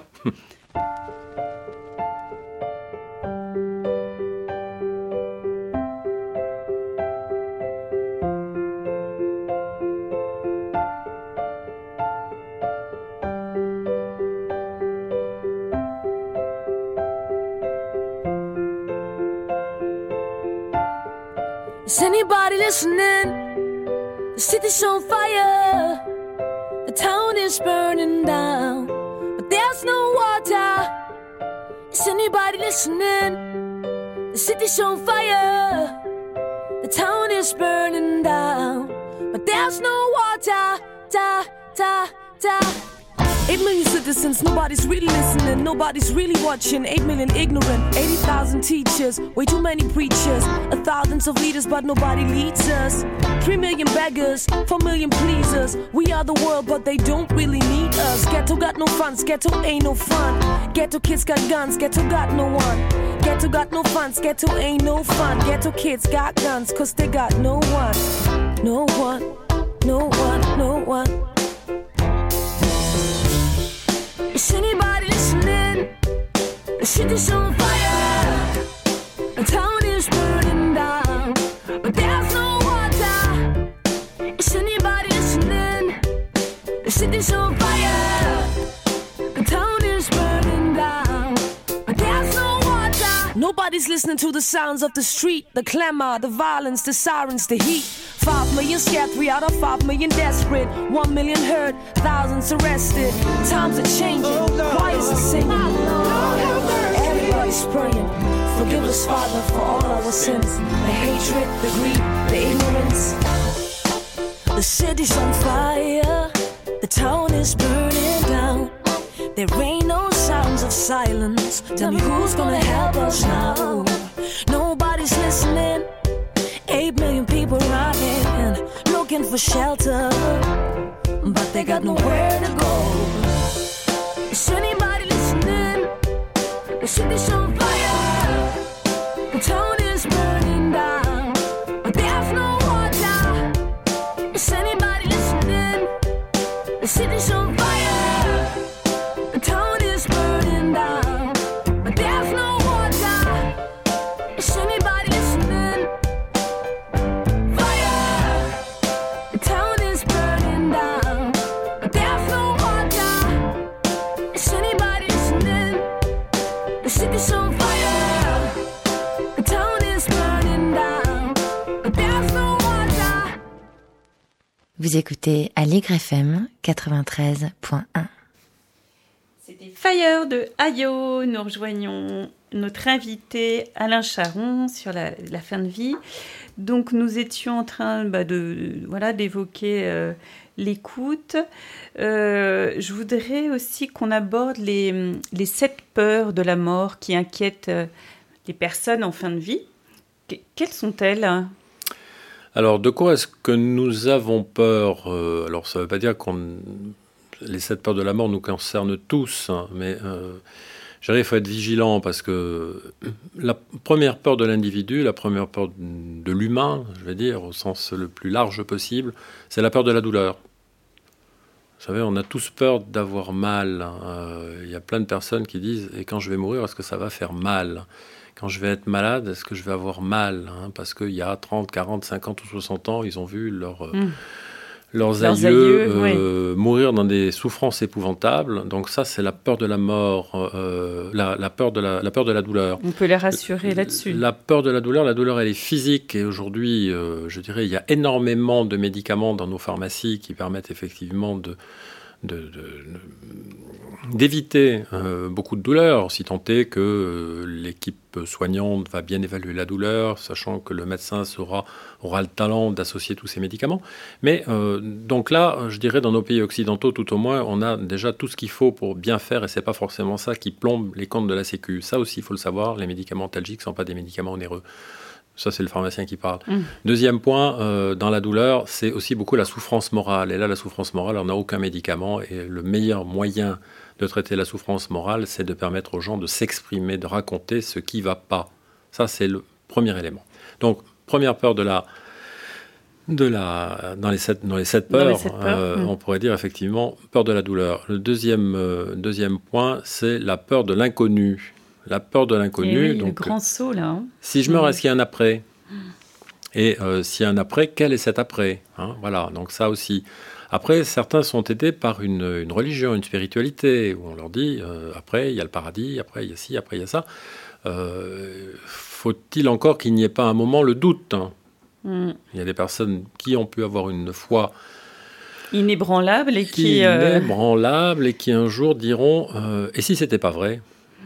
Is anybody listening? The city's on fire. The town is burning down, but there's no water. Is anybody listening? The city's on fire. The town is burning down, but there's no water. Da, da, da. Eight million citizens, nobody's really listening, nobody's really watching. Eight million ignorant, eighty thousand teachers, way too many preachers. A thousands of leaders, but nobody leads us. Three million beggars, four million pleasers. We are the world, but they don't really need us. Ghetto got no funds, ghetto ain't no fun. Ghetto kids got guns, ghetto got no one. Ghetto got no funds, ghetto ain't no fun. Ghetto kids got guns, cause they got no one. No one, no one, no one. Is anybody listening? The city's on fire. The town is burning down, but there's no water. Is anybody listening? The city's on fire. The town is burning down, but there's no water. Nobody's listening to the sounds of the street, the clamor, the violence, the sirens, the heat. Five million scared, three out of five million desperate. One million hurt, thousands arrested. Times are changing, choirs are singing. Everybody's praying. Forgive us, Father, for all our sins. The hatred, the greed, the ignorance. The city's on fire. The town is burning down. There ain't no sounds of silence. Tell me who's gonna help us now? Nobody's listening. Eight million people running, looking for shelter, but they got nowhere to go. Is anybody listening? The city's on fire. The town is burning down, but there's no water. Is anybody listening? The city's on fire. The town is burning down, but there's no water. Is anybody listening? Vous écoutez Aligre F M quatre-vingt-treize point un. C'était Fire de Ayo. Nous rejoignons notre invité Alain Charon sur la, la fin de vie. Donc nous étions en train bah, de, voilà, d'évoquer euh, l'écoute. Euh, je voudrais aussi qu'on aborde les, les sept peurs de la mort qui inquiètent euh, les personnes en fin de vie. Que, quelles sont-elles ? Alors, de quoi est-ce que nous avons peur ? euh, Alors, ça ne veut pas dire qu'on... Les sept peurs de la mort nous concernent tous, hein, mais euh, je dirais qu'il faut être vigilant parce que la première peur de l'individu, la première peur de l'humain, je vais dire, au sens le plus large possible, c'est la peur de la douleur. Vous savez, on a tous peur d'avoir mal. Euh, il y a plein de personnes qui disent « Et quand je vais mourir, est-ce que ça va faire mal ? Quand je vais être malade, est-ce que je vais avoir mal ?» hein, parce qu'il y a trente, quarante, cinquante ou soixante ans, ils ont vu leur... Mmh. Leurs, leurs aïeux, aïeux euh, oui. mourir dans des souffrances épouvantables. Donc ça, c'est la peur de la mort, euh, la, la, peur de la, la peur de la douleur. On peut les rassurer là-dessus. La peur de la douleur, la douleur, elle est physique. Et aujourd'hui, euh, je dirais, il y a énormément de médicaments dans nos pharmacies qui permettent effectivement de... De, de, de, d'éviter euh, beaucoup de douleurs, si tant est que euh, l'équipe soignante va bien évaluer la douleur, sachant que le médecin sera, aura le talent d'associer tous ces médicaments. Mais euh, donc là, je dirais, dans nos pays occidentaux, tout au moins, on a déjà tout ce qu'il faut pour bien faire, et c'est pas forcément ça qui plombe les comptes de la Sécu. Ça aussi, il faut le savoir, les médicaments antalgiques ne sont pas des médicaments onéreux. Ça, c'est le pharmacien qui parle. Mmh. Deuxième point, euh, dans la douleur, c'est aussi beaucoup la souffrance morale. Et là, la souffrance morale, on n'a aucun médicament. Et le meilleur moyen de traiter la souffrance morale, c'est de permettre aux gens de s'exprimer, de raconter ce qui ne va pas. Ça, c'est le premier élément. Donc, première peur de la... De la, dans, les sept, dans les sept peurs, les sept peurs euh, mmh. on pourrait dire effectivement peur de la douleur. Le deuxième, euh, deuxième point, c'est la peur de l'inconnu. La peur de l'inconnu. Oui, donc, le grand saut, là. Hein. Si je meurs, mmh. est-ce qu'il y a un après ? Et euh, s'il y a un après, quel est cet après ? hein, Voilà, donc ça aussi. Après, certains sont aidés par une, une religion, une spiritualité, où on leur dit, euh, après, il y a le paradis, après, il y a ci, après, il y a ça. Euh, faut-il encore qu'il n'y ait pas un moment le doute hein ? mmh. Il y a des personnes qui ont pu avoir une foi... inébranlable et qui... Inébranlable et qui un jour diront, euh, et si c'était pas vrai ?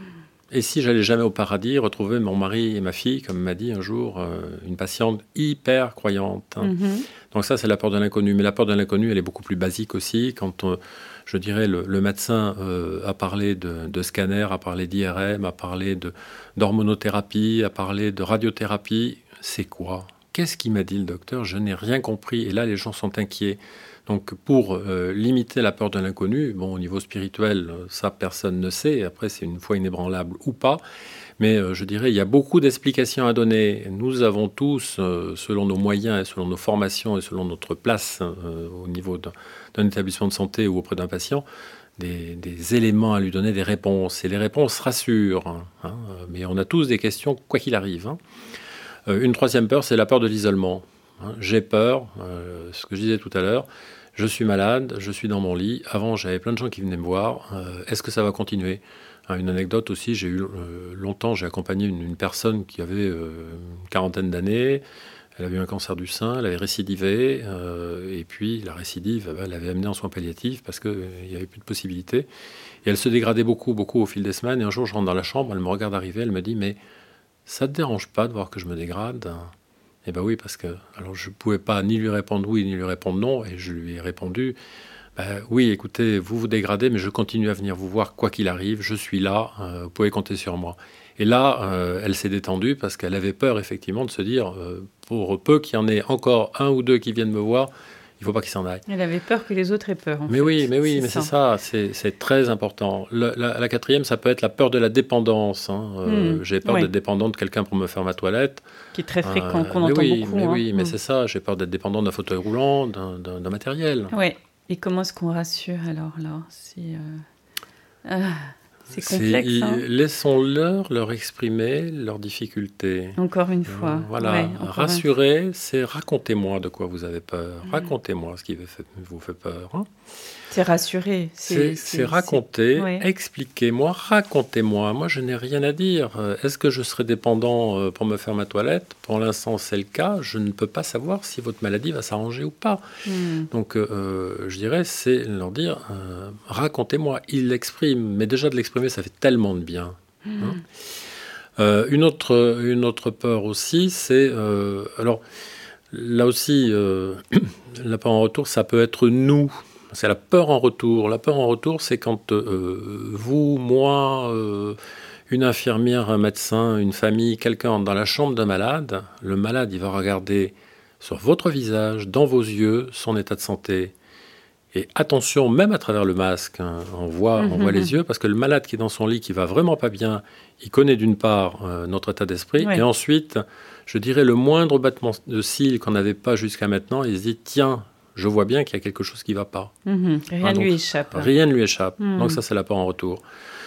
Et si j'allais jamais au paradis, retrouver mon mari et ma fille, comme m'a dit un jour euh, une patiente hyper croyante. Hein. Mm-hmm. Donc ça, c'est la peur de l'inconnu. Mais la peur de l'inconnu, elle est beaucoup plus basique aussi. Quand, euh, je dirais, le, le médecin euh, a parlé de, de scanner, a parlé d'I R M, a parlé de, d'hormonothérapie, a parlé de radiothérapie, c'est quoi ? Qu'est-ce qu'il m'a dit le docteur ? Je n'ai rien compris. Et là, les gens sont inquiets. Donc, pour euh, limiter la peur de l'inconnu, bon, au niveau spirituel, ça, personne ne sait. Après, c'est une foi inébranlable ou pas. Mais euh, je dirais, il y a beaucoup d'explications à donner. Nous avons tous, euh, selon nos moyens et selon nos formations et selon notre place euh, au niveau d'un, d'un établissement de santé ou auprès d'un patient, des, des éléments à lui donner, des réponses. Et les réponses rassurent. Hein, hein, mais on a tous des questions, quoi qu'il arrive. Hein. Euh, une troisième peur, c'est la peur de l'isolement. Hein, j'ai peur, euh, ce que je disais tout à l'heure, je suis malade, je suis dans mon lit. Avant, j'avais plein de gens qui venaient me voir. Euh, est-ce que ça va continuer ? hein, Une anecdote aussi, j'ai eu euh, longtemps, j'ai accompagné une, une personne qui avait euh, une quarantaine d'années. Elle avait eu un cancer du sein, elle avait récidivé. Euh, et puis, la récidive, elle l'avait amenée en soins palliatifs parce qu'il n'y avait plus de possibilités. Et elle se dégradait beaucoup, beaucoup au fil des semaines. Et un jour, je rentre dans la chambre, elle me regarde arriver, elle me dit « Mais ça ne te dérange pas de voir que je me dégrade ?» Eh bien oui, parce que alors je ne pouvais pas ni lui répondre oui, ni lui répondre non, et je lui ai répondu, ben, oui, écoutez, vous vous dégradez, mais je continue à venir vous voir quoi qu'il arrive, je suis là, euh, vous pouvez compter sur moi. Et là, euh, elle s'est détendue parce qu'elle avait peur, effectivement, de se dire, euh, pour peu qu'il y en ait encore un ou deux qui viennent me voir, il ne faut pas qu'ils s'en aillent. Elle avait peur que les autres aient peur. En mais fait. oui, mais oui, c'est mais ça. c'est ça, c'est, c'est très important. Le, la, la quatrième, ça peut être la peur de la dépendance. Hein. Euh, mmh, j'ai peur oui. d'être dépendant de quelqu'un pour me faire ma toilette. Qui est très fréquent, euh, qu'on mais entend oui, beaucoup. Mais hein. oui, mais mmh. c'est ça, j'ai peur d'être dépendant d'un fauteuil roulant, d'un, d'un, d'un matériel. Oui, et comment est-ce qu'on rassure alors là c'est, euh... ah, c'est complexe. C'est, hein. Laissons-leur leur exprimer leurs difficultés. Encore une fois. Euh, voilà, ouais, rassurer, c'est racontez-moi de quoi vous avez peur. Mmh. Racontez-moi ce qui vous fait, vous fait peur. Hein. C'est rassurer. C'est, c'est, c'est raconter, c'est... Ouais. expliquez-moi, racontez-moi. Moi, je n'ai rien à dire. Est-ce que je serai dépendant pour me faire ma toilette ? Pour l'instant, c'est le cas. Je ne peux pas savoir si votre maladie va s'arranger ou pas. Mm. Donc, euh, je dirais, c'est leur dire, euh, racontez-moi. Ils l'expriment. Mais déjà, de l'exprimer, ça fait tellement de bien. Mm. Hein ? euh, une, autre, une autre peur aussi, c'est... Euh, alors, là aussi, euh, la peur en retour, ça peut être nous. C'est la peur en retour. La peur en retour, c'est quand euh, vous, moi, euh, une infirmière, un médecin, une famille, quelqu'un dans la chambre d'un malade, le malade, il va regarder sur votre visage, dans vos yeux, son état de santé. Et attention, même à travers le masque, hein, on voit, mmh, on voit mmh. les yeux, parce que le malade qui est dans son lit, qui va vraiment pas bien, il connaît d'une part euh, notre état d'esprit, ouais. et ensuite, je dirais, le moindre battement de cils qu'on n'avait pas jusqu'à maintenant, il se dit, tiens, je vois bien qu'il y a quelque chose qui ne va pas. Mmh, rien ne hein, lui échappe. Rien ne lui échappe. Mmh. Donc ça, c'est la peur en retour.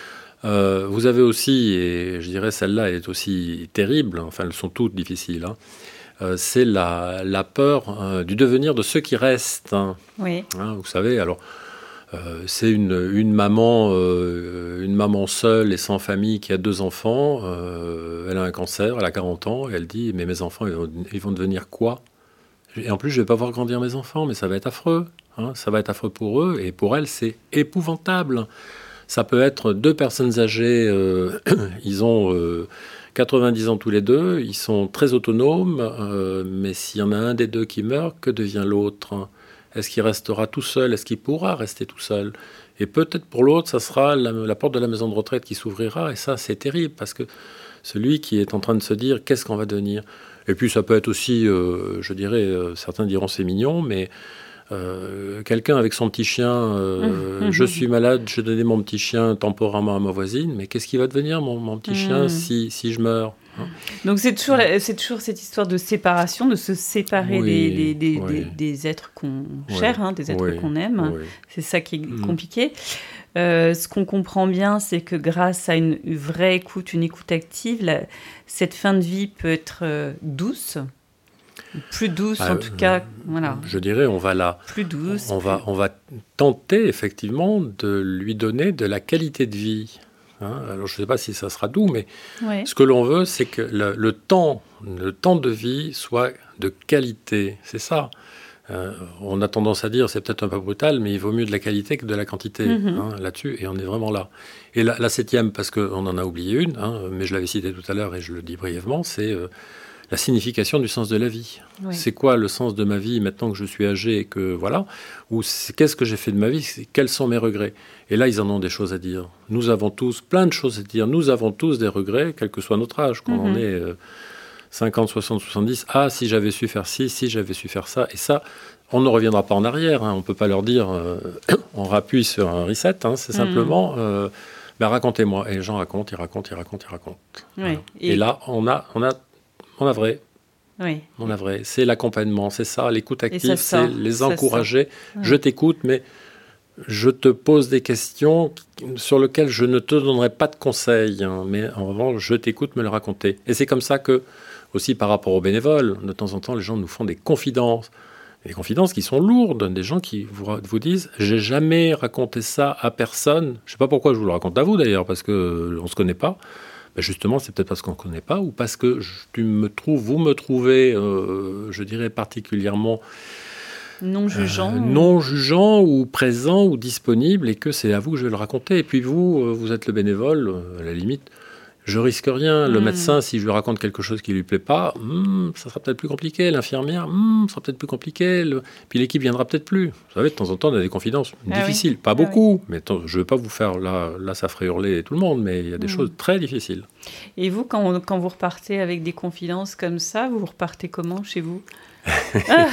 Euh, vous avez aussi, et je dirais celle-là elle est aussi terrible, enfin elles sont toutes difficiles, hein, euh, c'est la, la peur euh, du devenir de ceux qui restent. Hein. Oui. Hein, vous savez, alors, euh, c'est une, une, maman, euh, une maman seule et sans famille qui a deux enfants. Euh, elle a un cancer, elle a quarante ans, et elle dit, mais mes enfants, ils vont, ils vont devenir quoi ? Et en plus, je ne vais pas voir grandir mes enfants, mais ça va être affreux. Hein, ça va être affreux pour eux, et pour elles, c'est épouvantable. Ça peut être deux personnes âgées, euh, ils ont euh, quatre-vingt-dix ans tous les deux, ils sont très autonomes, euh, mais s'il y en a un des deux qui meurt, que devient l'autre ? Est-ce qu'il restera tout seul ? Est-ce qu'il pourra rester tout seul ? Et peut-être pour l'autre, ça sera la, la porte de la maison de retraite qui s'ouvrira, et ça, c'est terrible, parce que celui qui est en train de se dire « qu'est-ce qu'on va devenir ?» Et puis ça peut être aussi, euh, je dirais, euh, certains diront c'est mignon, mais euh, quelqu'un avec son petit chien, euh, mmh, je mmh. suis malade, je donnais mon petit chien temporairement à ma voisine, mais qu'est-ce qui va devenir mon, mon petit mmh. chien si, si je meurs ? Hein ? Donc c'est toujours, la, c'est toujours cette histoire de séparation, de se séparer oui, des, des, des, oui. des, des êtres qu'on oui. cherche, hein, des êtres oui. qu'on aime. Oui. C'est ça qui est mmh. compliqué. Euh, ce qu'on comprend bien, c'est que grâce à une vraie écoute, une écoute active, la, cette fin de vie peut être euh, douce, plus douce ah, en tout euh, cas. Voilà. Je dirais, on va la, plus douce. On, plus... Va, on va tenter effectivement de lui donner de la qualité de vie. Hein, alors je ne sais pas si ça sera doux, mais ouais. ce que l'on veut, c'est que le, le temps, le temps de vie soit de qualité. C'est ça. Euh, on a tendance à dire, c'est peut-être un peu brutal, mais il vaut mieux de la qualité que de la quantité mmh. hein, là-dessus, et on est vraiment là. Et la, la septième, parce qu'on en a oublié une, hein, mais je l'avais citée tout à l'heure et je le dis brièvement, c'est euh, la signification du sens de la vie. Oui. C'est quoi le sens de ma vie maintenant que je suis âgé et que voilà, ou c'est, qu'est-ce que j'ai fait de ma vie, c'est, quels sont mes regrets ? Et là, ils en ont des choses à dire. Nous avons tous plein de choses à dire. Nous avons tous des regrets, quel que soit notre âge, qu'on mmh. en ait... Euh, cinquante, soixante, soixante-dix, ah, si j'avais su faire ci, si j'avais su faire ça. Et ça, on ne reviendra pas en arrière. Hein. On ne peut pas leur dire, euh, on rappuie sur un reset. Hein. C'est simplement, mmh. euh, ben, racontez-moi. Et les gens racontent, ils racontent, ils racontent, ils racontent. Oui. Voilà. Et... Et là, on a, on a, on a vrai. Oui. On a vrai. C'est l'accompagnement, c'est ça, l'écoute active, c'est les encourager. Ouais. Je t'écoute, mais je te pose des questions sur lesquelles je ne te donnerai pas de conseils. Hein. Mais en revanche, je t'écoute me le raconter. Et c'est comme ça que, aussi par rapport aux bénévoles, de temps en temps, les gens nous font des confidences. Des confidences qui sont lourdes, des gens qui vous, vous disent « j'ai jamais raconté ça à personne ». Je ne sais pas pourquoi je vous le raconte à vous d'ailleurs, parce qu'on ne se connaît pas. Ben justement, c'est peut-être parce qu'on ne connaît pas, ou parce que je, tu me trouves, vous me trouvez, euh, je dirais particulièrement... Non jugeant. Euh, non jugeant, ou présent, ou disponible, et que c'est à vous que je vais le raconter. Et puis vous, euh, vous êtes le bénévole, euh, à la limite... Je risque rien. Le mmh. médecin, si je lui raconte quelque chose qui lui plaît pas, hmm, ça sera peut-être plus compliqué. L'infirmière, hmm, ça sera peut-être plus compliqué. Le... Puis l'équipe viendra peut-être plus. Vous savez, de temps en temps, on a des confidences ah difficiles. Oui. Pas ah beaucoup, oui. mais attends, je ne vais pas vous faire... Là, là, ça ferait hurler tout le monde, mais il y a des mmh. choses très difficiles. Et vous, quand, quand vous repartez avec des confidences comme ça, vous repartez comment chez vous? ah.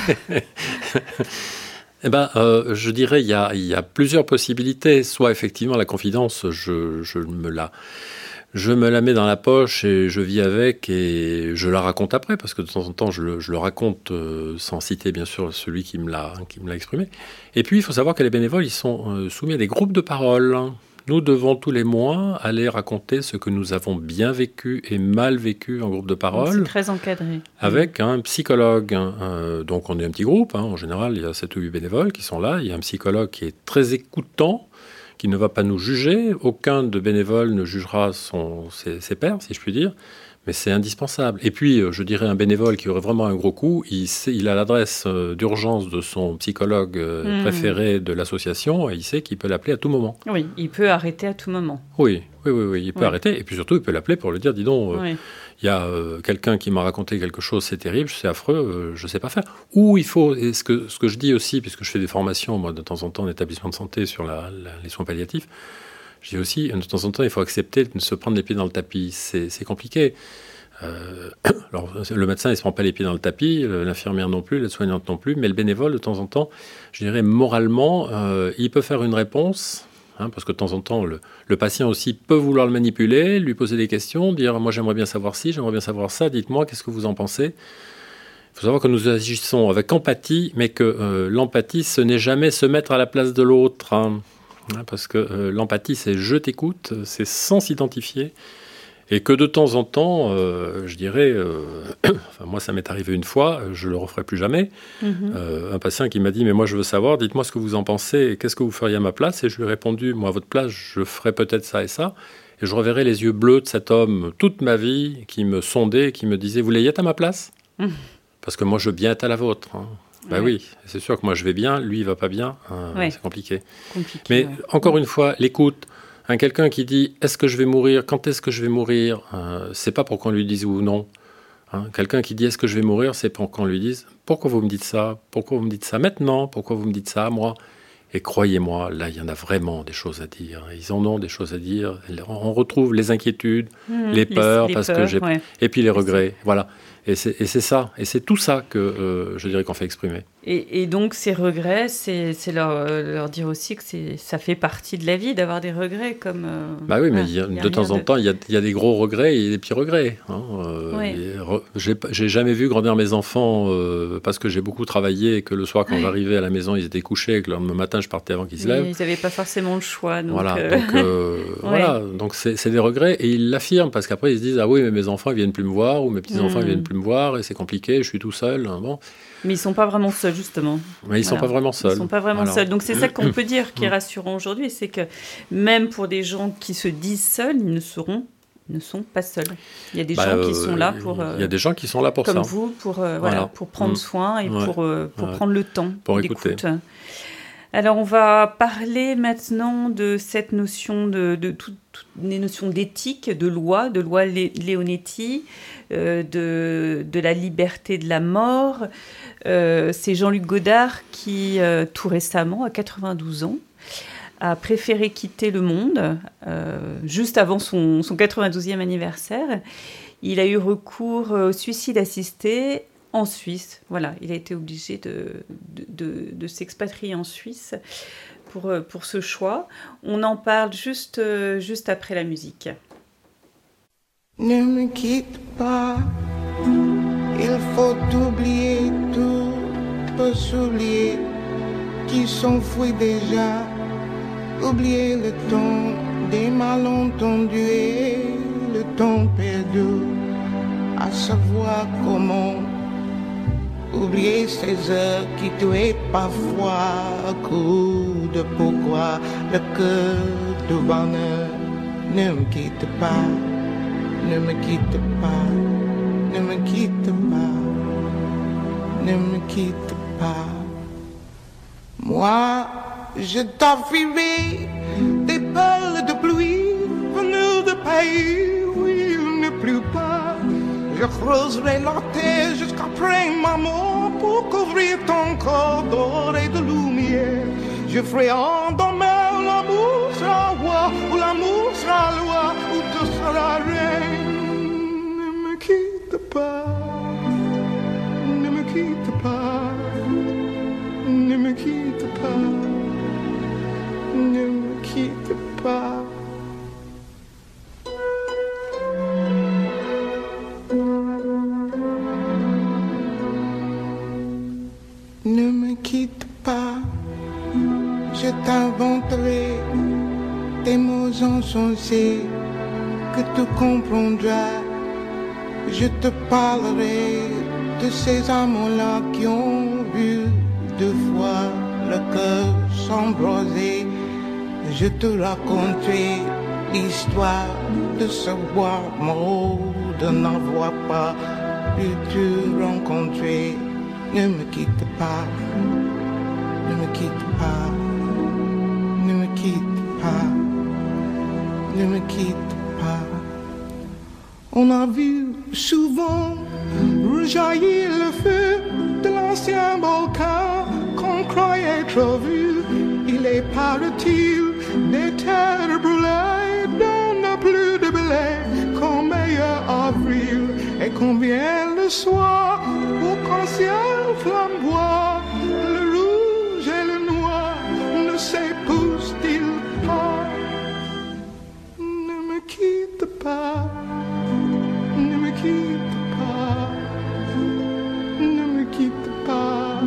Eh ben, euh, je dirais, il y a, y a plusieurs possibilités. Soit, effectivement, la confidence, je, je me la... Je me la mets dans la poche et je vis avec et je la raconte après, parce que de temps en temps, je le, je le raconte euh, sans citer, bien sûr, celui qui me l'a, qui me l'a exprimé. Et puis, il faut savoir que les bénévoles, ils sont euh, soumis à des groupes de parole. nous devons tous les mois aller raconter ce que nous avons bien vécu et mal vécu en groupe de parole. C'est très encadré. Avec un psychologue. Hein, euh, donc on est un petit groupe, hein, en général il y a sept ou huit bénévoles qui sont là. Il y a un psychologue qui est très écoutant, qui ne va pas nous juger. Aucun de bénévoles ne jugera son, ses, ses pairs, si je puis dire. Mais c'est indispensable. Et puis, je dirais, un bénévole qui aurait vraiment un gros coup, il, sait, il a l'adresse d'urgence de son psychologue mmh. préféré de l'association et il sait qu'il peut l'appeler à tout moment. Oui, il peut arrêter à tout moment. Oui, oui, oui, oui il peut oui. arrêter. Et puis surtout, il peut l'appeler pour lui dire, dis donc, il oui. euh, y a euh, quelqu'un qui m'a raconté quelque chose, c'est terrible, c'est affreux, euh, je ne sais pas faire. Ou il faut, et ce que, ce que je dis aussi, puisque je fais des formations, moi, de temps en temps, en établissement de santé sur la, la, les soins palliatifs, je dis aussi, de temps en temps, il faut accepter de se prendre les pieds dans le tapis. C'est, c'est compliqué. Euh, alors, le médecin, il ne se prend pas les pieds dans le tapis, l'infirmière non plus, l'aide-soignante non plus, mais le bénévole, de temps en temps, je dirais moralement, euh, il peut faire une réponse, hein, parce que de temps en temps, le, le patient aussi peut vouloir le manipuler, lui poser des questions, dire « moi j'aimerais bien savoir ci, j'aimerais bien savoir ça, dites-moi, qu'est-ce que vous en pensez ?» Il faut savoir que nous agissons avec empathie, mais que euh, l'empathie, ce n'est jamais se mettre à la place de l'autre, hein, hein, parce que euh, l'empathie, c'est « je t'écoute », c'est sans s'identifier. Et que de temps en temps, euh, je dirais, euh, enfin, moi ça m'est arrivé une fois, je ne le referai plus jamais, mmh. euh, un patient qui m'a dit « mais moi je veux savoir, dites-moi ce que vous en pensez, et qu'est-ce que vous feriez à ma place ?» Et je lui ai répondu « moi à votre place, je ferais peut-être ça et ça. » Et je reverrai les yeux bleus de cet homme toute ma vie, qui me sondait, qui me disait « vous voulez y être à ma place ?» mmh. Parce que moi je veux bien être à la vôtre. Hein. Ben ouais. oui, c'est sûr que moi je vais bien, lui il va pas bien, hein, ouais. c'est compliqué. compliqué Mais ouais. encore une fois, l'écoute. Un quelqu'un qui dit « est-ce que je vais mourir ? Quand est-ce que je vais mourir ?» euh, c'est pas pour qu'on lui dise oui ou non. Hein, quelqu'un qui dit « est-ce que je vais mourir ?» c'est pour qu'on lui dise « pourquoi vous me dites ça ? Pourquoi vous me dites ça maintenant ? Pourquoi vous me dites ça à moi ?» Et croyez-moi, là, il y en a vraiment des choses à dire. Ils en ont des choses à dire. On retrouve les inquiétudes, mmh, les peurs, les, les parce peurs, que j'ai... Ouais. et puis les regrets. Voilà. Et c'est, et c'est ça. Et c'est tout ça que euh, je dirais qu'on fait exprimer. Et, et donc, ces regrets, c'est, c'est leur, leur dire aussi que c'est, ça fait partie de la vie d'avoir des regrets. Comme, euh, bah oui, mais ah, y a, y a de temps en de... temps, il y a, y a des gros regrets et des petits regrets. Hein. Euh, oui. re, j'ai, j'ai jamais vu grandir mes enfants euh, parce que j'ai beaucoup travaillé et que le soir, quand oui. j'arrivais à la maison, ils étaient couchés et que le lendemain matin, je partais avant qu'ils se lèvent. Ils n'avaient pas forcément le choix. Donc voilà, euh... donc, euh, ouais. voilà. donc c'est, c'est des regrets et ils l'affirment parce qu'après, ils se disent « ah oui, mais mes enfants, ils viennent plus me voir » ou « mes petits-enfants, mmh. ils viennent plus me voir et c'est compliqué, je suis tout seul. » Bon. Mais ils ne sont pas vraiment seuls, justement. Mais ils ne voilà. sont pas vraiment seuls. Ils ne sont pas vraiment Alors... seuls. Donc, c'est ça qu'on peut dire qui est rassurant aujourd'hui, c'est que même pour des gens qui se disent seuls, ils ne seront, ne sont pas seuls. Il y a des bah, gens euh, qui sont là pour... Il y a des gens qui sont là pour comme ça. Comme vous, pour, euh, voilà. Voilà, pour prendre mmh. soin et ouais. pour, euh, pour ouais. prendre le temps pour d'écoute. Écouter. Alors, on va parler maintenant de cette notion de, de toutes les notions d'éthique, de loi, de loi Lé- Leonetti, euh, de, de la liberté de la mort. Euh, c'est Jean-Luc Godard qui, euh, tout récemment, à quatre-vingt-douze ans, a préféré quitter le monde, euh, juste avant son, son quatre-vingt-douzième anniversaire. Il a eu recours au suicide assisté en Suisse. Voilà, il a été obligé de, de, de, de s'expatrier en Suisse pour, pour ce choix. On en parle juste, juste après la musique. Ne me quitte pas, il faut oublier tout, peut s'oublier qui s'enfuit déjà, oublier le temps des malentendus et le temps perdu, à savoir comment oublier ces heures qui tuaient parfois à coup de pourquoi le cœur du bonheur. Ne me quitte pas, ne me quitte pas, ne me quitte pas, ne me quitte pas. Moi, je t'enfuirai des perles de pluie venues de pays où il ne pleut pas. Je creuserai la terre jusqu'après ma mort pour couvrir ton corps d'or et de lumière. Je ferai endormir l'amour sera roi, ou l'amour sera loi, ou tu seras reine. Ne me quitte pas, ne me quitte pas, ne me quitte pas, ne me quitte pas. Ne me quitte pas, je t'inventerai des mots insensé que tu comprendras. Je te parlerai de ces amants-là qui ont vu deux fois le cœur s'embraser. Je te raconterai l'histoire de ce bois mort, de n'avoir pas pu te rencontrer. Ne me quitte pas, ne me quitte pas, ne me quitte pas, ne me quitte pas. On a vu souvent rejaillir le feu de l'ancien volcan qu'on croyait trop vu. Il est paraît-il des terres brûlées dont n'a plus de blé qu'en meilleur avril. Et combien le soir au quand ciel flamboie, le rouge et le noir ne s'épousent-ils pas? Ne me quitte pas, ne me quitte pas, ne me quitte pas,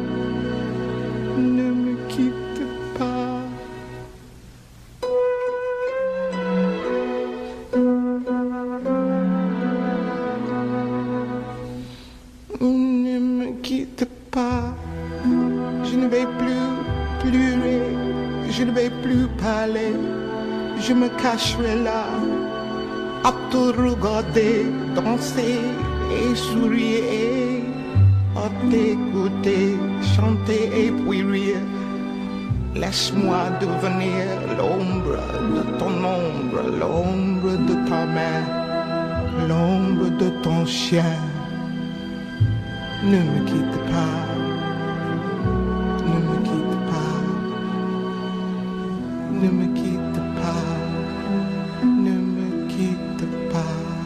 ne me quitte pas. Ne me quitte pas, je ne vais plus pleurer, je ne vais plus parler, je me cacherai là à te regarder danser et sourire, à t'écouter chanter et puis rire. Laisse-moi devenir l'ombre de ton ombre, l'ombre de ta main, l'ombre de ton chien. Ne me quitte pas, ne me quitte pas, ne me quitte pas, ne me quitte pas.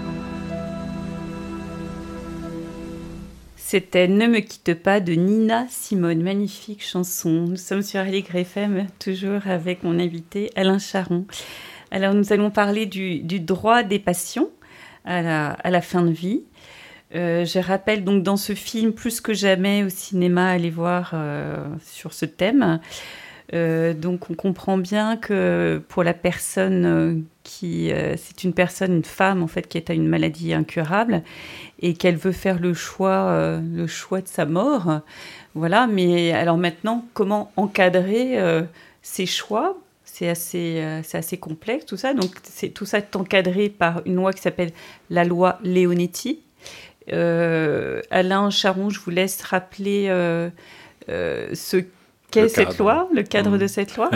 C'était Ne me quitte pas de Nina Simone, magnifique chanson. Nous sommes sur Aligre F M, toujours avec mon invité Alain Charon. Alors nous allons parler du, du droit des patients à la, à la fin de vie. Euh, je rappelle donc dans ce film, plus que jamais au cinéma, allez voir euh, sur ce thème. Euh, donc on comprend bien que pour la personne euh, qui, euh, c'est une personne, une femme en fait, qui est à une maladie incurable et qu'elle veut faire le choix, euh, le choix de sa mort. Voilà. Mais alors maintenant, comment encadrer euh, ces choix ? C'est assez, euh, c'est assez complexe tout ça. Donc c'est, tout ça est encadré par une loi qui s'appelle la loi Leonetti. Euh, Alain Charon, je vous laisse rappeler euh, euh, ce qu'est cette loi, le cadre mmh. de cette loi.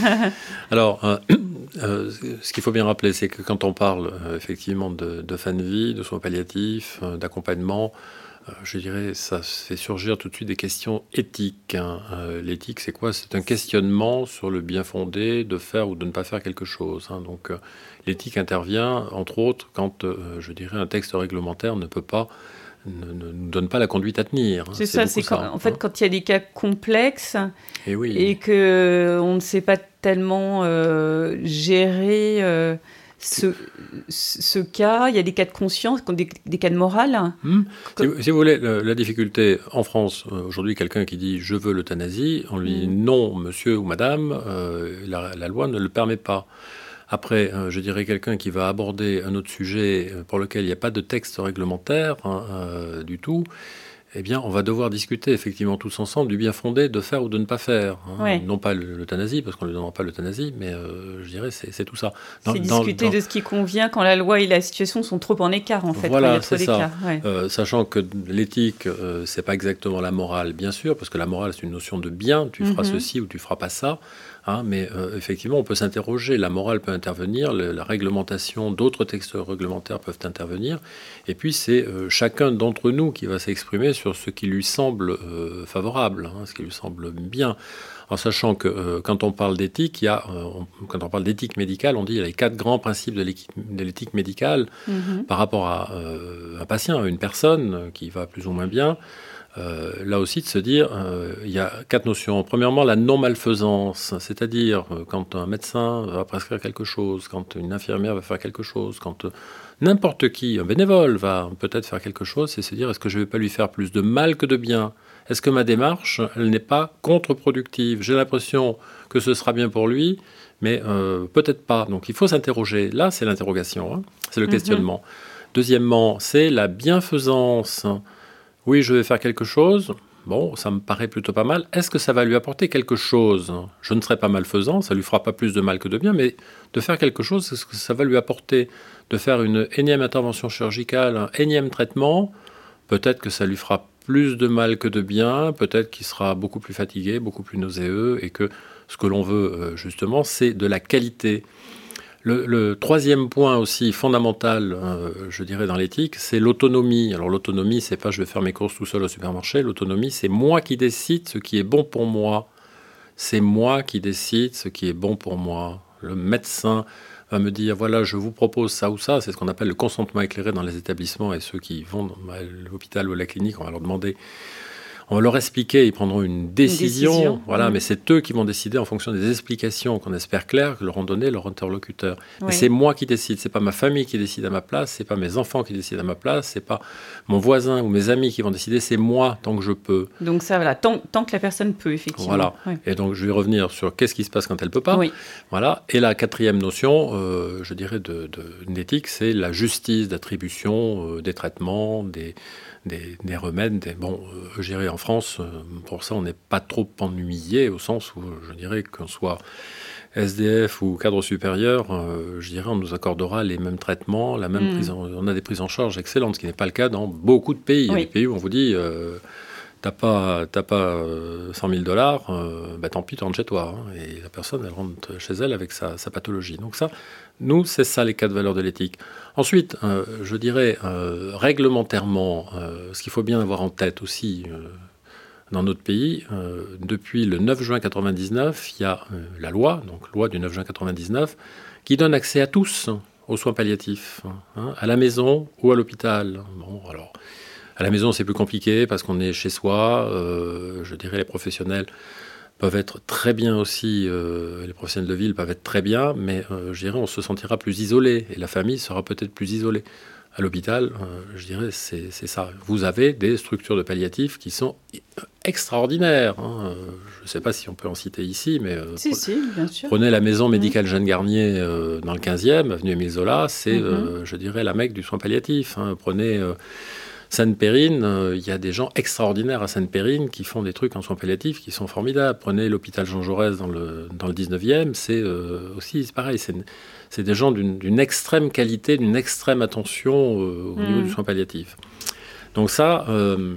Alors, euh, euh, ce qu'il faut bien rappeler, c'est que quand on parle euh, effectivement de, de fin de vie, de soins palliatifs, euh, d'accompagnement, euh, je dirais ça fait surgir tout de suite des questions éthiques. Hein. Euh, l'éthique, c'est quoi ? C'est un questionnement sur le bien fondé de faire ou de ne pas faire quelque chose. Hein. Donc, euh, l'éthique intervient, entre autres, quand, euh, je dirais, un texte réglementaire ne peut pas, ne, ne nous donne pas la conduite à tenir. C'est, c'est ça, c'est quand, ça, en fait, hein. quand il y a des cas complexes et, oui. et qu'on ne sait pas tellement euh, gérer euh, ce, ce cas, il y a des cas de conscience, des, des cas de morale. Mmh. Comme... Si, si vous voulez, la, la difficulté en France, euh, aujourd'hui, quelqu'un qui dit « je veux l'euthanasie », on lui dit mmh. « non, monsieur ou madame, euh, la, la loi ne le permet pas ». Après, euh, je dirais quelqu'un qui va aborder un autre sujet pour lequel il n'y a pas de texte réglementaire hein, euh, du tout, eh bien, on va devoir discuter effectivement tous ensemble du bien fondé de faire ou de ne pas faire. Hein. Ouais. Non pas l'euthanasie, parce qu'on ne lui donnera pas l'euthanasie, mais euh, je dirais c'est, c'est tout ça. Dans, c'est discuter dans, dans... de ce qui convient quand la loi et la situation sont trop en écart, en fait. Voilà, c'est ça. Ouais. Euh, sachant que l'éthique, euh, c'est pas exactement la morale, bien sûr, parce que la morale, c'est une notion de bien. Tu feras mm-hmm. ceci ou tu feras pas ça. Hein, mais euh, effectivement, on peut s'interroger. La morale peut intervenir, le, la réglementation, d'autres textes réglementaires peuvent intervenir. Et puis, c'est euh, chacun d'entre nous qui va s'exprimer sur ce qui lui semble euh, favorable, hein, ce qui lui semble bien. En sachant que euh, quand on parle d'éthique, il y a, euh, on, quand on parle d'éthique médicale, on dit qu'il y a les quatre grands principes de l'éthique, de l'éthique médicale mm-hmm. par rapport à euh, un patient, à une personne qui va plus ou moins bien. Euh, là aussi, de se dire, euh, il y a quatre notions. Premièrement, la non-malfaisance, c'est-à-dire euh, quand un médecin va prescrire quelque chose, quand une infirmière va faire quelque chose, quand euh, n'importe qui, un bénévole, va peut-être faire quelque chose, c'est se dire, est-ce que je ne vais pas lui faire plus de mal que de bien ? Est-ce que ma démarche, elle n'est pas contre-productive ? J'ai l'impression que ce sera bien pour lui, mais euh, peut-être pas. Donc il faut s'interroger. Là, c'est l'interrogation, hein. C'est le mm-hmm. questionnement. Deuxièmement, c'est la bienfaisance. Oui, je vais faire quelque chose. Bon, ça me paraît plutôt pas mal. Est-ce que ça va lui apporter quelque chose ? Je ne serai pas malfaisant, ça lui fera pas plus de mal que de bien, mais de faire quelque chose, est-ce que ça va lui apporter ? De faire une énième intervention chirurgicale, un énième traitement, peut-être que ça lui fera plus de mal que de bien, peut-être qu'il sera beaucoup plus fatigué, beaucoup plus nauséeux, et que ce que l'on veut, justement, c'est de la qualité. Le, le troisième point aussi fondamental, euh, je dirais, dans l'éthique, c'est l'autonomie. Alors l'autonomie, c'est pas je vais faire mes courses tout seul au supermarché. L'autonomie, c'est moi qui décide ce qui est bon pour moi. C'est moi qui décide ce qui est bon pour moi. Le médecin va me dire, voilà, je vous propose ça ou ça. C'est ce qu'on appelle le consentement éclairé dans les établissements. Et ceux qui vont à l'hôpital ou à la clinique, on va leur demander... On va leur expliquer, ils prendront une décision, une décision. Voilà, mmh. mais c'est eux qui vont décider en fonction des explications qu'on espère claires que leur ont donné leurs interlocuteurs. Oui. Mais c'est moi qui décide, c'est pas ma famille qui décide à ma place, c'est pas mes enfants qui décident à ma place, c'est pas mon voisin ou mes amis qui vont décider, c'est moi tant que je peux. Donc ça, voilà, tant, tant que la personne peut, effectivement. Voilà, oui. Et donc je vais revenir sur qu'est-ce qui se passe quand elle peut pas. Oui. Voilà. Et la quatrième notion, euh, je dirais, de, de, d'éthique, c'est la justice d'attribution euh, des traitements, des... Des, des remèdes, des, bon, euh, je dirais en France, euh, pour ça, on n'est pas trop ennuyé, au sens où je dirais qu'on soit S D F ou cadre supérieur, euh, je dirais on nous accordera les mêmes traitements, la même mmh. prise en, on a des prises en charge excellentes, ce qui n'est pas le cas dans beaucoup de pays. Oui. Il y a des pays où on vous dit, euh, t'as pas, t'as pas euh, cent mille dollars, euh, bah, tant pis, tu rentres chez toi. Hein, et la personne, elle rentre chez elle avec sa, sa pathologie. Donc ça, nous, c'est ça les quatre valeurs de l'éthique. Ensuite, euh, je dirais, euh, réglementairement, euh, ce qu'il faut bien avoir en tête aussi euh, dans notre pays, euh, depuis le neuf juin quatre-vingt-dix-neuf, il y a euh, la loi, donc loi du neuf juin quatre-vingt-dix-neuf, qui donne accès à tous aux soins palliatifs, hein, à la maison ou à l'hôpital. Bon, alors, à la maison, c'est plus compliqué parce qu'on est chez soi, euh, je dirais les professionnels peuvent être très bien aussi, euh, les professionnels de ville peuvent être très bien, mais euh, je dirais on se sentira plus isolé et la famille sera peut-être plus isolée. À l'hôpital, euh, je dirais c'est, c'est ça. Vous avez des structures de palliatifs qui sont extraordinaires. Hein. Je ne sais pas si on peut en citer ici, mais euh, si, pre- si, bien sûr. Prenez la maison médicale Jeanne Garnier euh, dans le quinzième, avenue Émile Zola, c'est, mm-hmm. euh, je dirais, la Mecque du soin palliatif. Hein. Prenez... Euh, Sainte-Périne, il euh, y a des gens extraordinaires à Sainte-Périne qui font des trucs en soins palliatifs qui sont formidables. Prenez l'hôpital Jean Jaurès dans le, dans le dix-neuvième, c'est euh, aussi c'est pareil. C'est, c'est des gens d'une, d'une extrême qualité, d'une extrême attention euh, au mmh. niveau du soin palliatif. Donc ça, euh,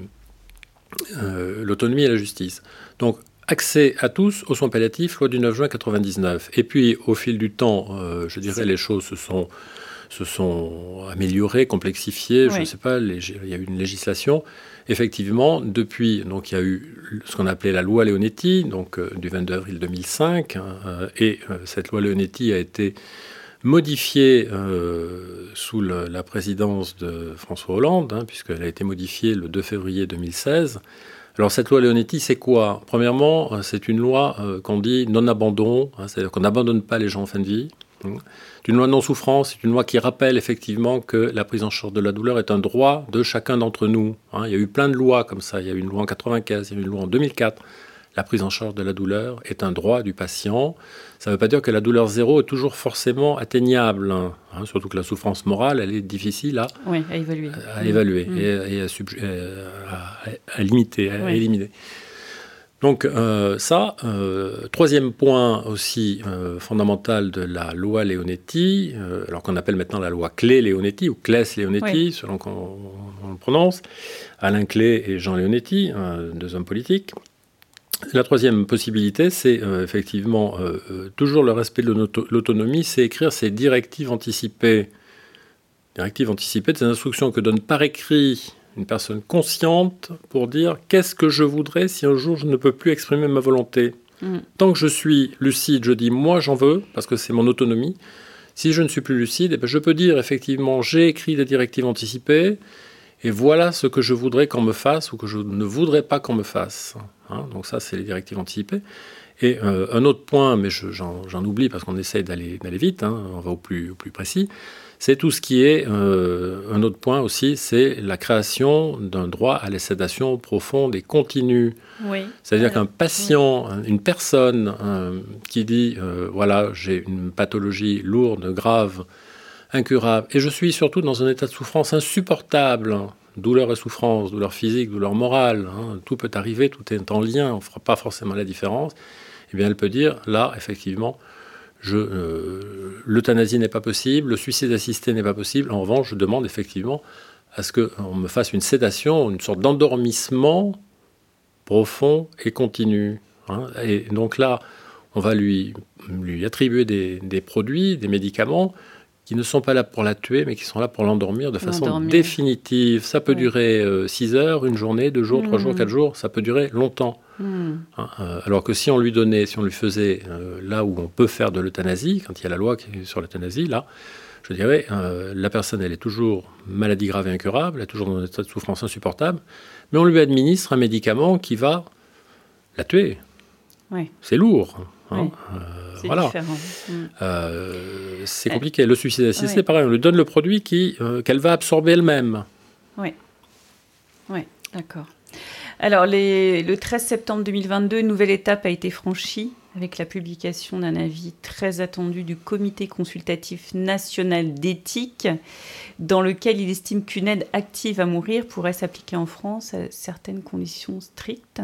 euh, l'autonomie et la justice. Donc accès à tous aux soins palliatifs, loi du neuf juin quatre-vingt-dix-neuf. Et puis au fil du temps, euh, je dirais, les choses se sont... se sont améliorées, complexifiées, oui. je ne sais pas, les, il y a eu une législation. Effectivement, depuis, donc il y a eu ce qu'on appelait la loi Leonetti, donc euh, du vingt-deux avril deux mille cinq, hein, euh, et euh, cette loi Leonetti a été modifiée euh, sous le, la présidence de François Hollande, hein, puisqu'elle a été modifiée le deux février deux mille seize. Alors cette loi Leonetti, c'est quoi ? Premièrement, c'est une loi euh, qu'on dit non-abandon, hein, c'est-à-dire qu'on n'abandonne pas les gens en fin de vie. C'est une loi non-souffrance, c'est une loi qui rappelle effectivement que la prise en charge de la douleur est un droit de chacun d'entre nous. Hein, il y a eu plein de lois comme ça, il y a eu une loi en quatre-vingt-quinze, il y a eu une loi en deux mille quatre. La prise en charge de la douleur est un droit du patient. Ça ne veut pas dire que la douleur zéro est toujours forcément atteignable, hein, surtout que la souffrance morale, elle est difficile à, oui, à évaluer, à, à, évaluer mmh. et, et à, sub, à, à, à limiter, à oui. éliminer. Donc euh, ça, euh, troisième point aussi euh, fondamental de la loi Leonetti, euh, alors qu'on appelle maintenant la loi Claes-Leonetti ou Claes-Leonetti, oui. selon qu'on on le prononce, Alain Claes et Jean Leonetti, euh, deux hommes politiques. La troisième possibilité, c'est euh, effectivement euh, euh, toujours le respect de l'auto- l'autonomie, c'est écrire ces directives anticipées. Directives anticipées, ces instructions que donne par écrit une personne consciente pour dire qu'est-ce que je voudrais si un jour je ne peux plus exprimer ma volonté. Mmh. Tant que je suis lucide, je dis moi j'en veux, parce que c'est mon autonomie. Si je ne suis plus lucide, eh bien, je peux dire effectivement j'ai écrit des directives anticipées et voilà ce que je voudrais qu'on me fasse ou que je ne voudrais pas qu'on me fasse. Hein, donc ça c'est les directives anticipées. Et euh, un autre point, mais je, j'en, j'en oublie parce qu'on essaie d'aller, d'aller vite, hein, on va au plus, au plus précis, c'est tout ce qui est, euh, un autre point aussi, c'est la création d'un droit à la sédation profonde et continue. Oui. C'est-à-dire Alors, qu'un patient, oui. une personne euh, qui dit, euh, voilà, j'ai une pathologie lourde, grave, incurable, et je suis surtout dans un état de souffrance insupportable, douleur et souffrance, douleur physique, douleur morale, hein, tout peut arriver, tout est en lien, on ne fera pas forcément la différence, eh bien elle peut dire, là, effectivement, je, euh, l'euthanasie n'est pas possible, le suicide assisté n'est pas possible, en revanche, je demande effectivement à ce qu'on me fasse une sédation, une sorte d'endormissement profond et continu. Hein, et donc là, on va lui, lui attribuer des, des produits, des médicaments, qui ne sont pas là pour la tuer, mais qui sont là pour l'endormir de façon l'endormir. définitive. Ça peut oui. durer six euh, heures, une journée, deux jours, mmh. trois jours, quatre jours, ça peut durer longtemps. Mmh. Hein, euh, alors que si on lui donnait, si on lui faisait euh, là où on peut faire de l'euthanasie, quand il y a la loi qui est sur l'euthanasie, là, je dirais, euh, la personne, elle est toujours maladie grave et incurable, elle est toujours dans un état de souffrance insupportable, mais on lui administre un médicament qui va la tuer. Oui. C'est lourd. Hein, oui. euh, C'est voilà. différent. Mm. Euh, c'est compliqué. Le suicide assisté, oui. pareil, on lui donne le produit qui, euh, qu'elle va absorber elle-même. Oui, oui, d'accord. Alors, les, le treize septembre deux mille vingt-deux, une nouvelle étape a été franchie avec la publication d'un avis très attendu du Comité consultatif national d'éthique, dans lequel il estime qu'une aide active à mourir pourrait s'appliquer en France à certaines conditions strictes.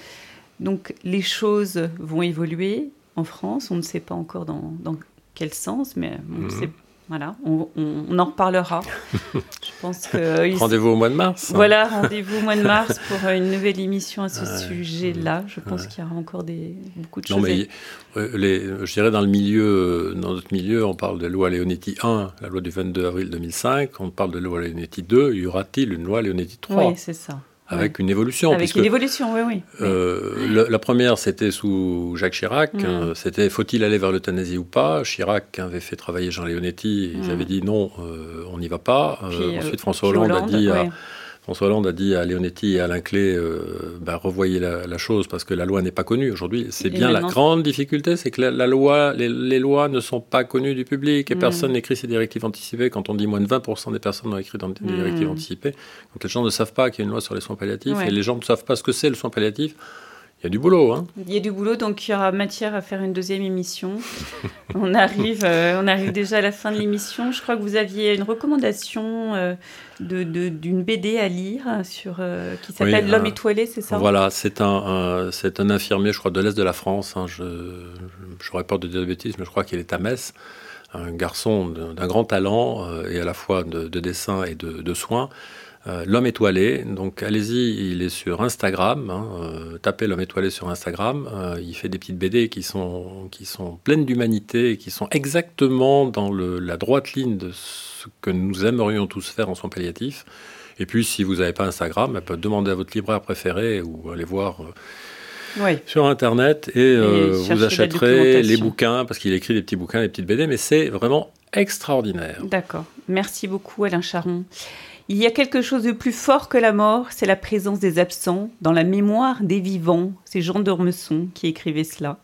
Donc, les choses vont évoluer en France. On ne sait pas encore dans, dans quel sens, mais on, mmh. sait, voilà, on, on, on en reparlera. Je pense que rendez-vous au mois de mars. Voilà, rendez-vous au mois de mars pour une nouvelle émission à ce ouais. sujet-là. Je pense ouais. qu'il y aura encore des, beaucoup de non, choses. Mais, à... les, je dirais dans le milieu, dans notre milieu, on parle de loi Leonetti un, la loi du vingt-deux avril deux mille cinq. On parle de loi Leonetti deux. Y aura-t-il une loi Leonetti trois ? Oui, c'est ça. Avec ouais. une évolution. Avec puisque, une évolution, oui, oui. Euh, le, la première, c'était sous Jacques Chirac. Mmh. Euh, c'était faut-il aller vers l'euthanasie ou pas ? Chirac avait fait travailler Jean Leonetti. Ils mmh. avaient dit non, euh, on n'y va pas. Euh, puis, ensuite, François Hollande, Hollande a dit ouais. à, François Hollande a dit à Leonetti et à Alain Clé euh, bah, revoyez la, la chose parce que la loi n'est pas connue aujourd'hui. C'est et bien la grande difficulté, c'est que la, la loi, les, les lois ne sont pas connues du public et mmh. personne n'écrit ces directives anticipées. Quand on dit moins de vingt pour cent des personnes ont écrit dans des mmh. directives anticipées, donc les gens ne savent pas qu'il y a une loi sur les soins palliatifs ouais. et les gens ne savent pas ce que c'est le soin palliatif. Il y a du boulot. Hein. Il y a du boulot, donc il y aura matière à faire une deuxième émission. on, arrive, euh, on arrive déjà à la fin de l'émission. Je crois que vous aviez une recommandation euh, de, de, d'une B D à lire sur, euh, qui s'appelle oui, L'homme euh, étoilé, c'est ça ? Voilà, c'est un, un, c'est un infirmier, je crois, de l'Est de la France. Hein. Je n'aurais peur de dire de bêtises, mais je crois qu'il est à Metz. Un garçon d'un, d'un grand talent, euh, et à la fois de, de dessin et de, de soins. Euh, L'homme étoilé, donc allez-y, il est sur Instagram, hein, euh, tapez L'homme étoilé sur Instagram, euh, il fait des petites B D qui sont, qui sont pleines d'humanité et qui sont exactement dans le, la droite ligne de ce que nous aimerions tous faire en soins palliatifs. Et puis si vous n'avez pas Instagram, bah, peut demander à votre libraire préféré ou allez voir euh, oui. sur Internet et, et euh, vous achèterez les bouquins, parce qu'il écrit des petits bouquins, des petites B D, mais c'est vraiment extraordinaire. D'accord, merci beaucoup Alain Charon. Il y a quelque chose de plus fort que la mort, c'est la présence des absents dans la mémoire des vivants. C'est Jean d'Ormesson qui écrivait cela.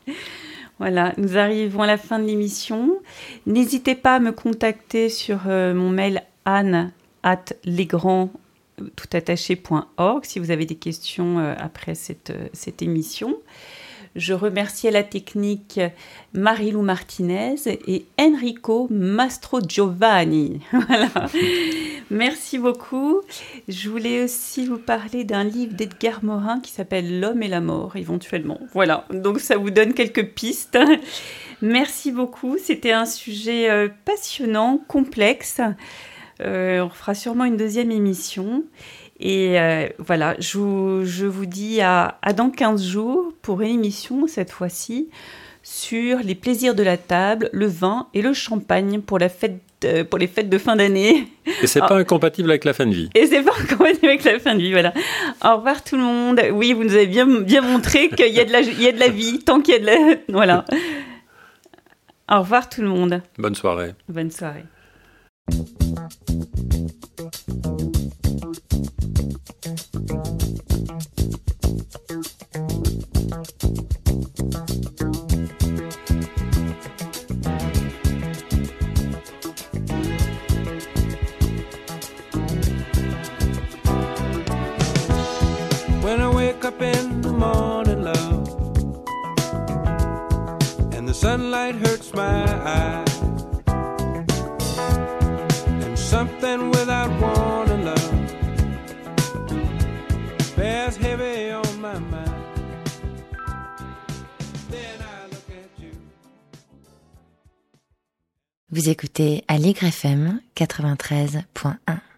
Voilà, nous arrivons à la fin de l'émission. N'hésitez pas à me contacter sur euh, mon mail anne arobase lesgrands tout attaché point org si vous avez des questions euh, après cette, euh, cette émission. Je remercie à la technique Marilou Martinez et Enrico Mastrogiovanni. Voilà. Merci beaucoup. Je voulais aussi vous parler d'un livre d'Edgar Morin qui s'appelle L'homme et la mort, éventuellement. Voilà, donc ça vous donne quelques pistes. Merci beaucoup. C'était un sujet euh, passionnant, complexe. Euh, on fera sûrement une deuxième émission. Et euh, voilà, je vous, je vous dis à, à dans quinze jours pour une émission, cette fois-ci, sur les plaisirs de la table, le vin et le champagne pour, la fête, euh, pour les fêtes de fin d'année. Et c'est pas incompatible avec la fin de vie. Et c'est pas incompatible avec la fin de vie, voilà. Au revoir tout le monde. Oui, vous nous avez bien, bien montré qu'il y a, de la, il y a de la vie, tant qu'il y a de la... Voilà. Au revoir tout le monde. Bonne soirée. Bonne soirée. up in the morning, love, and the sunlight hurts my eyes, and something without warning, love, bears heavy on my mind. Then I look at you. Vous écoutez Aligre F M quatre-vingt-treize point un.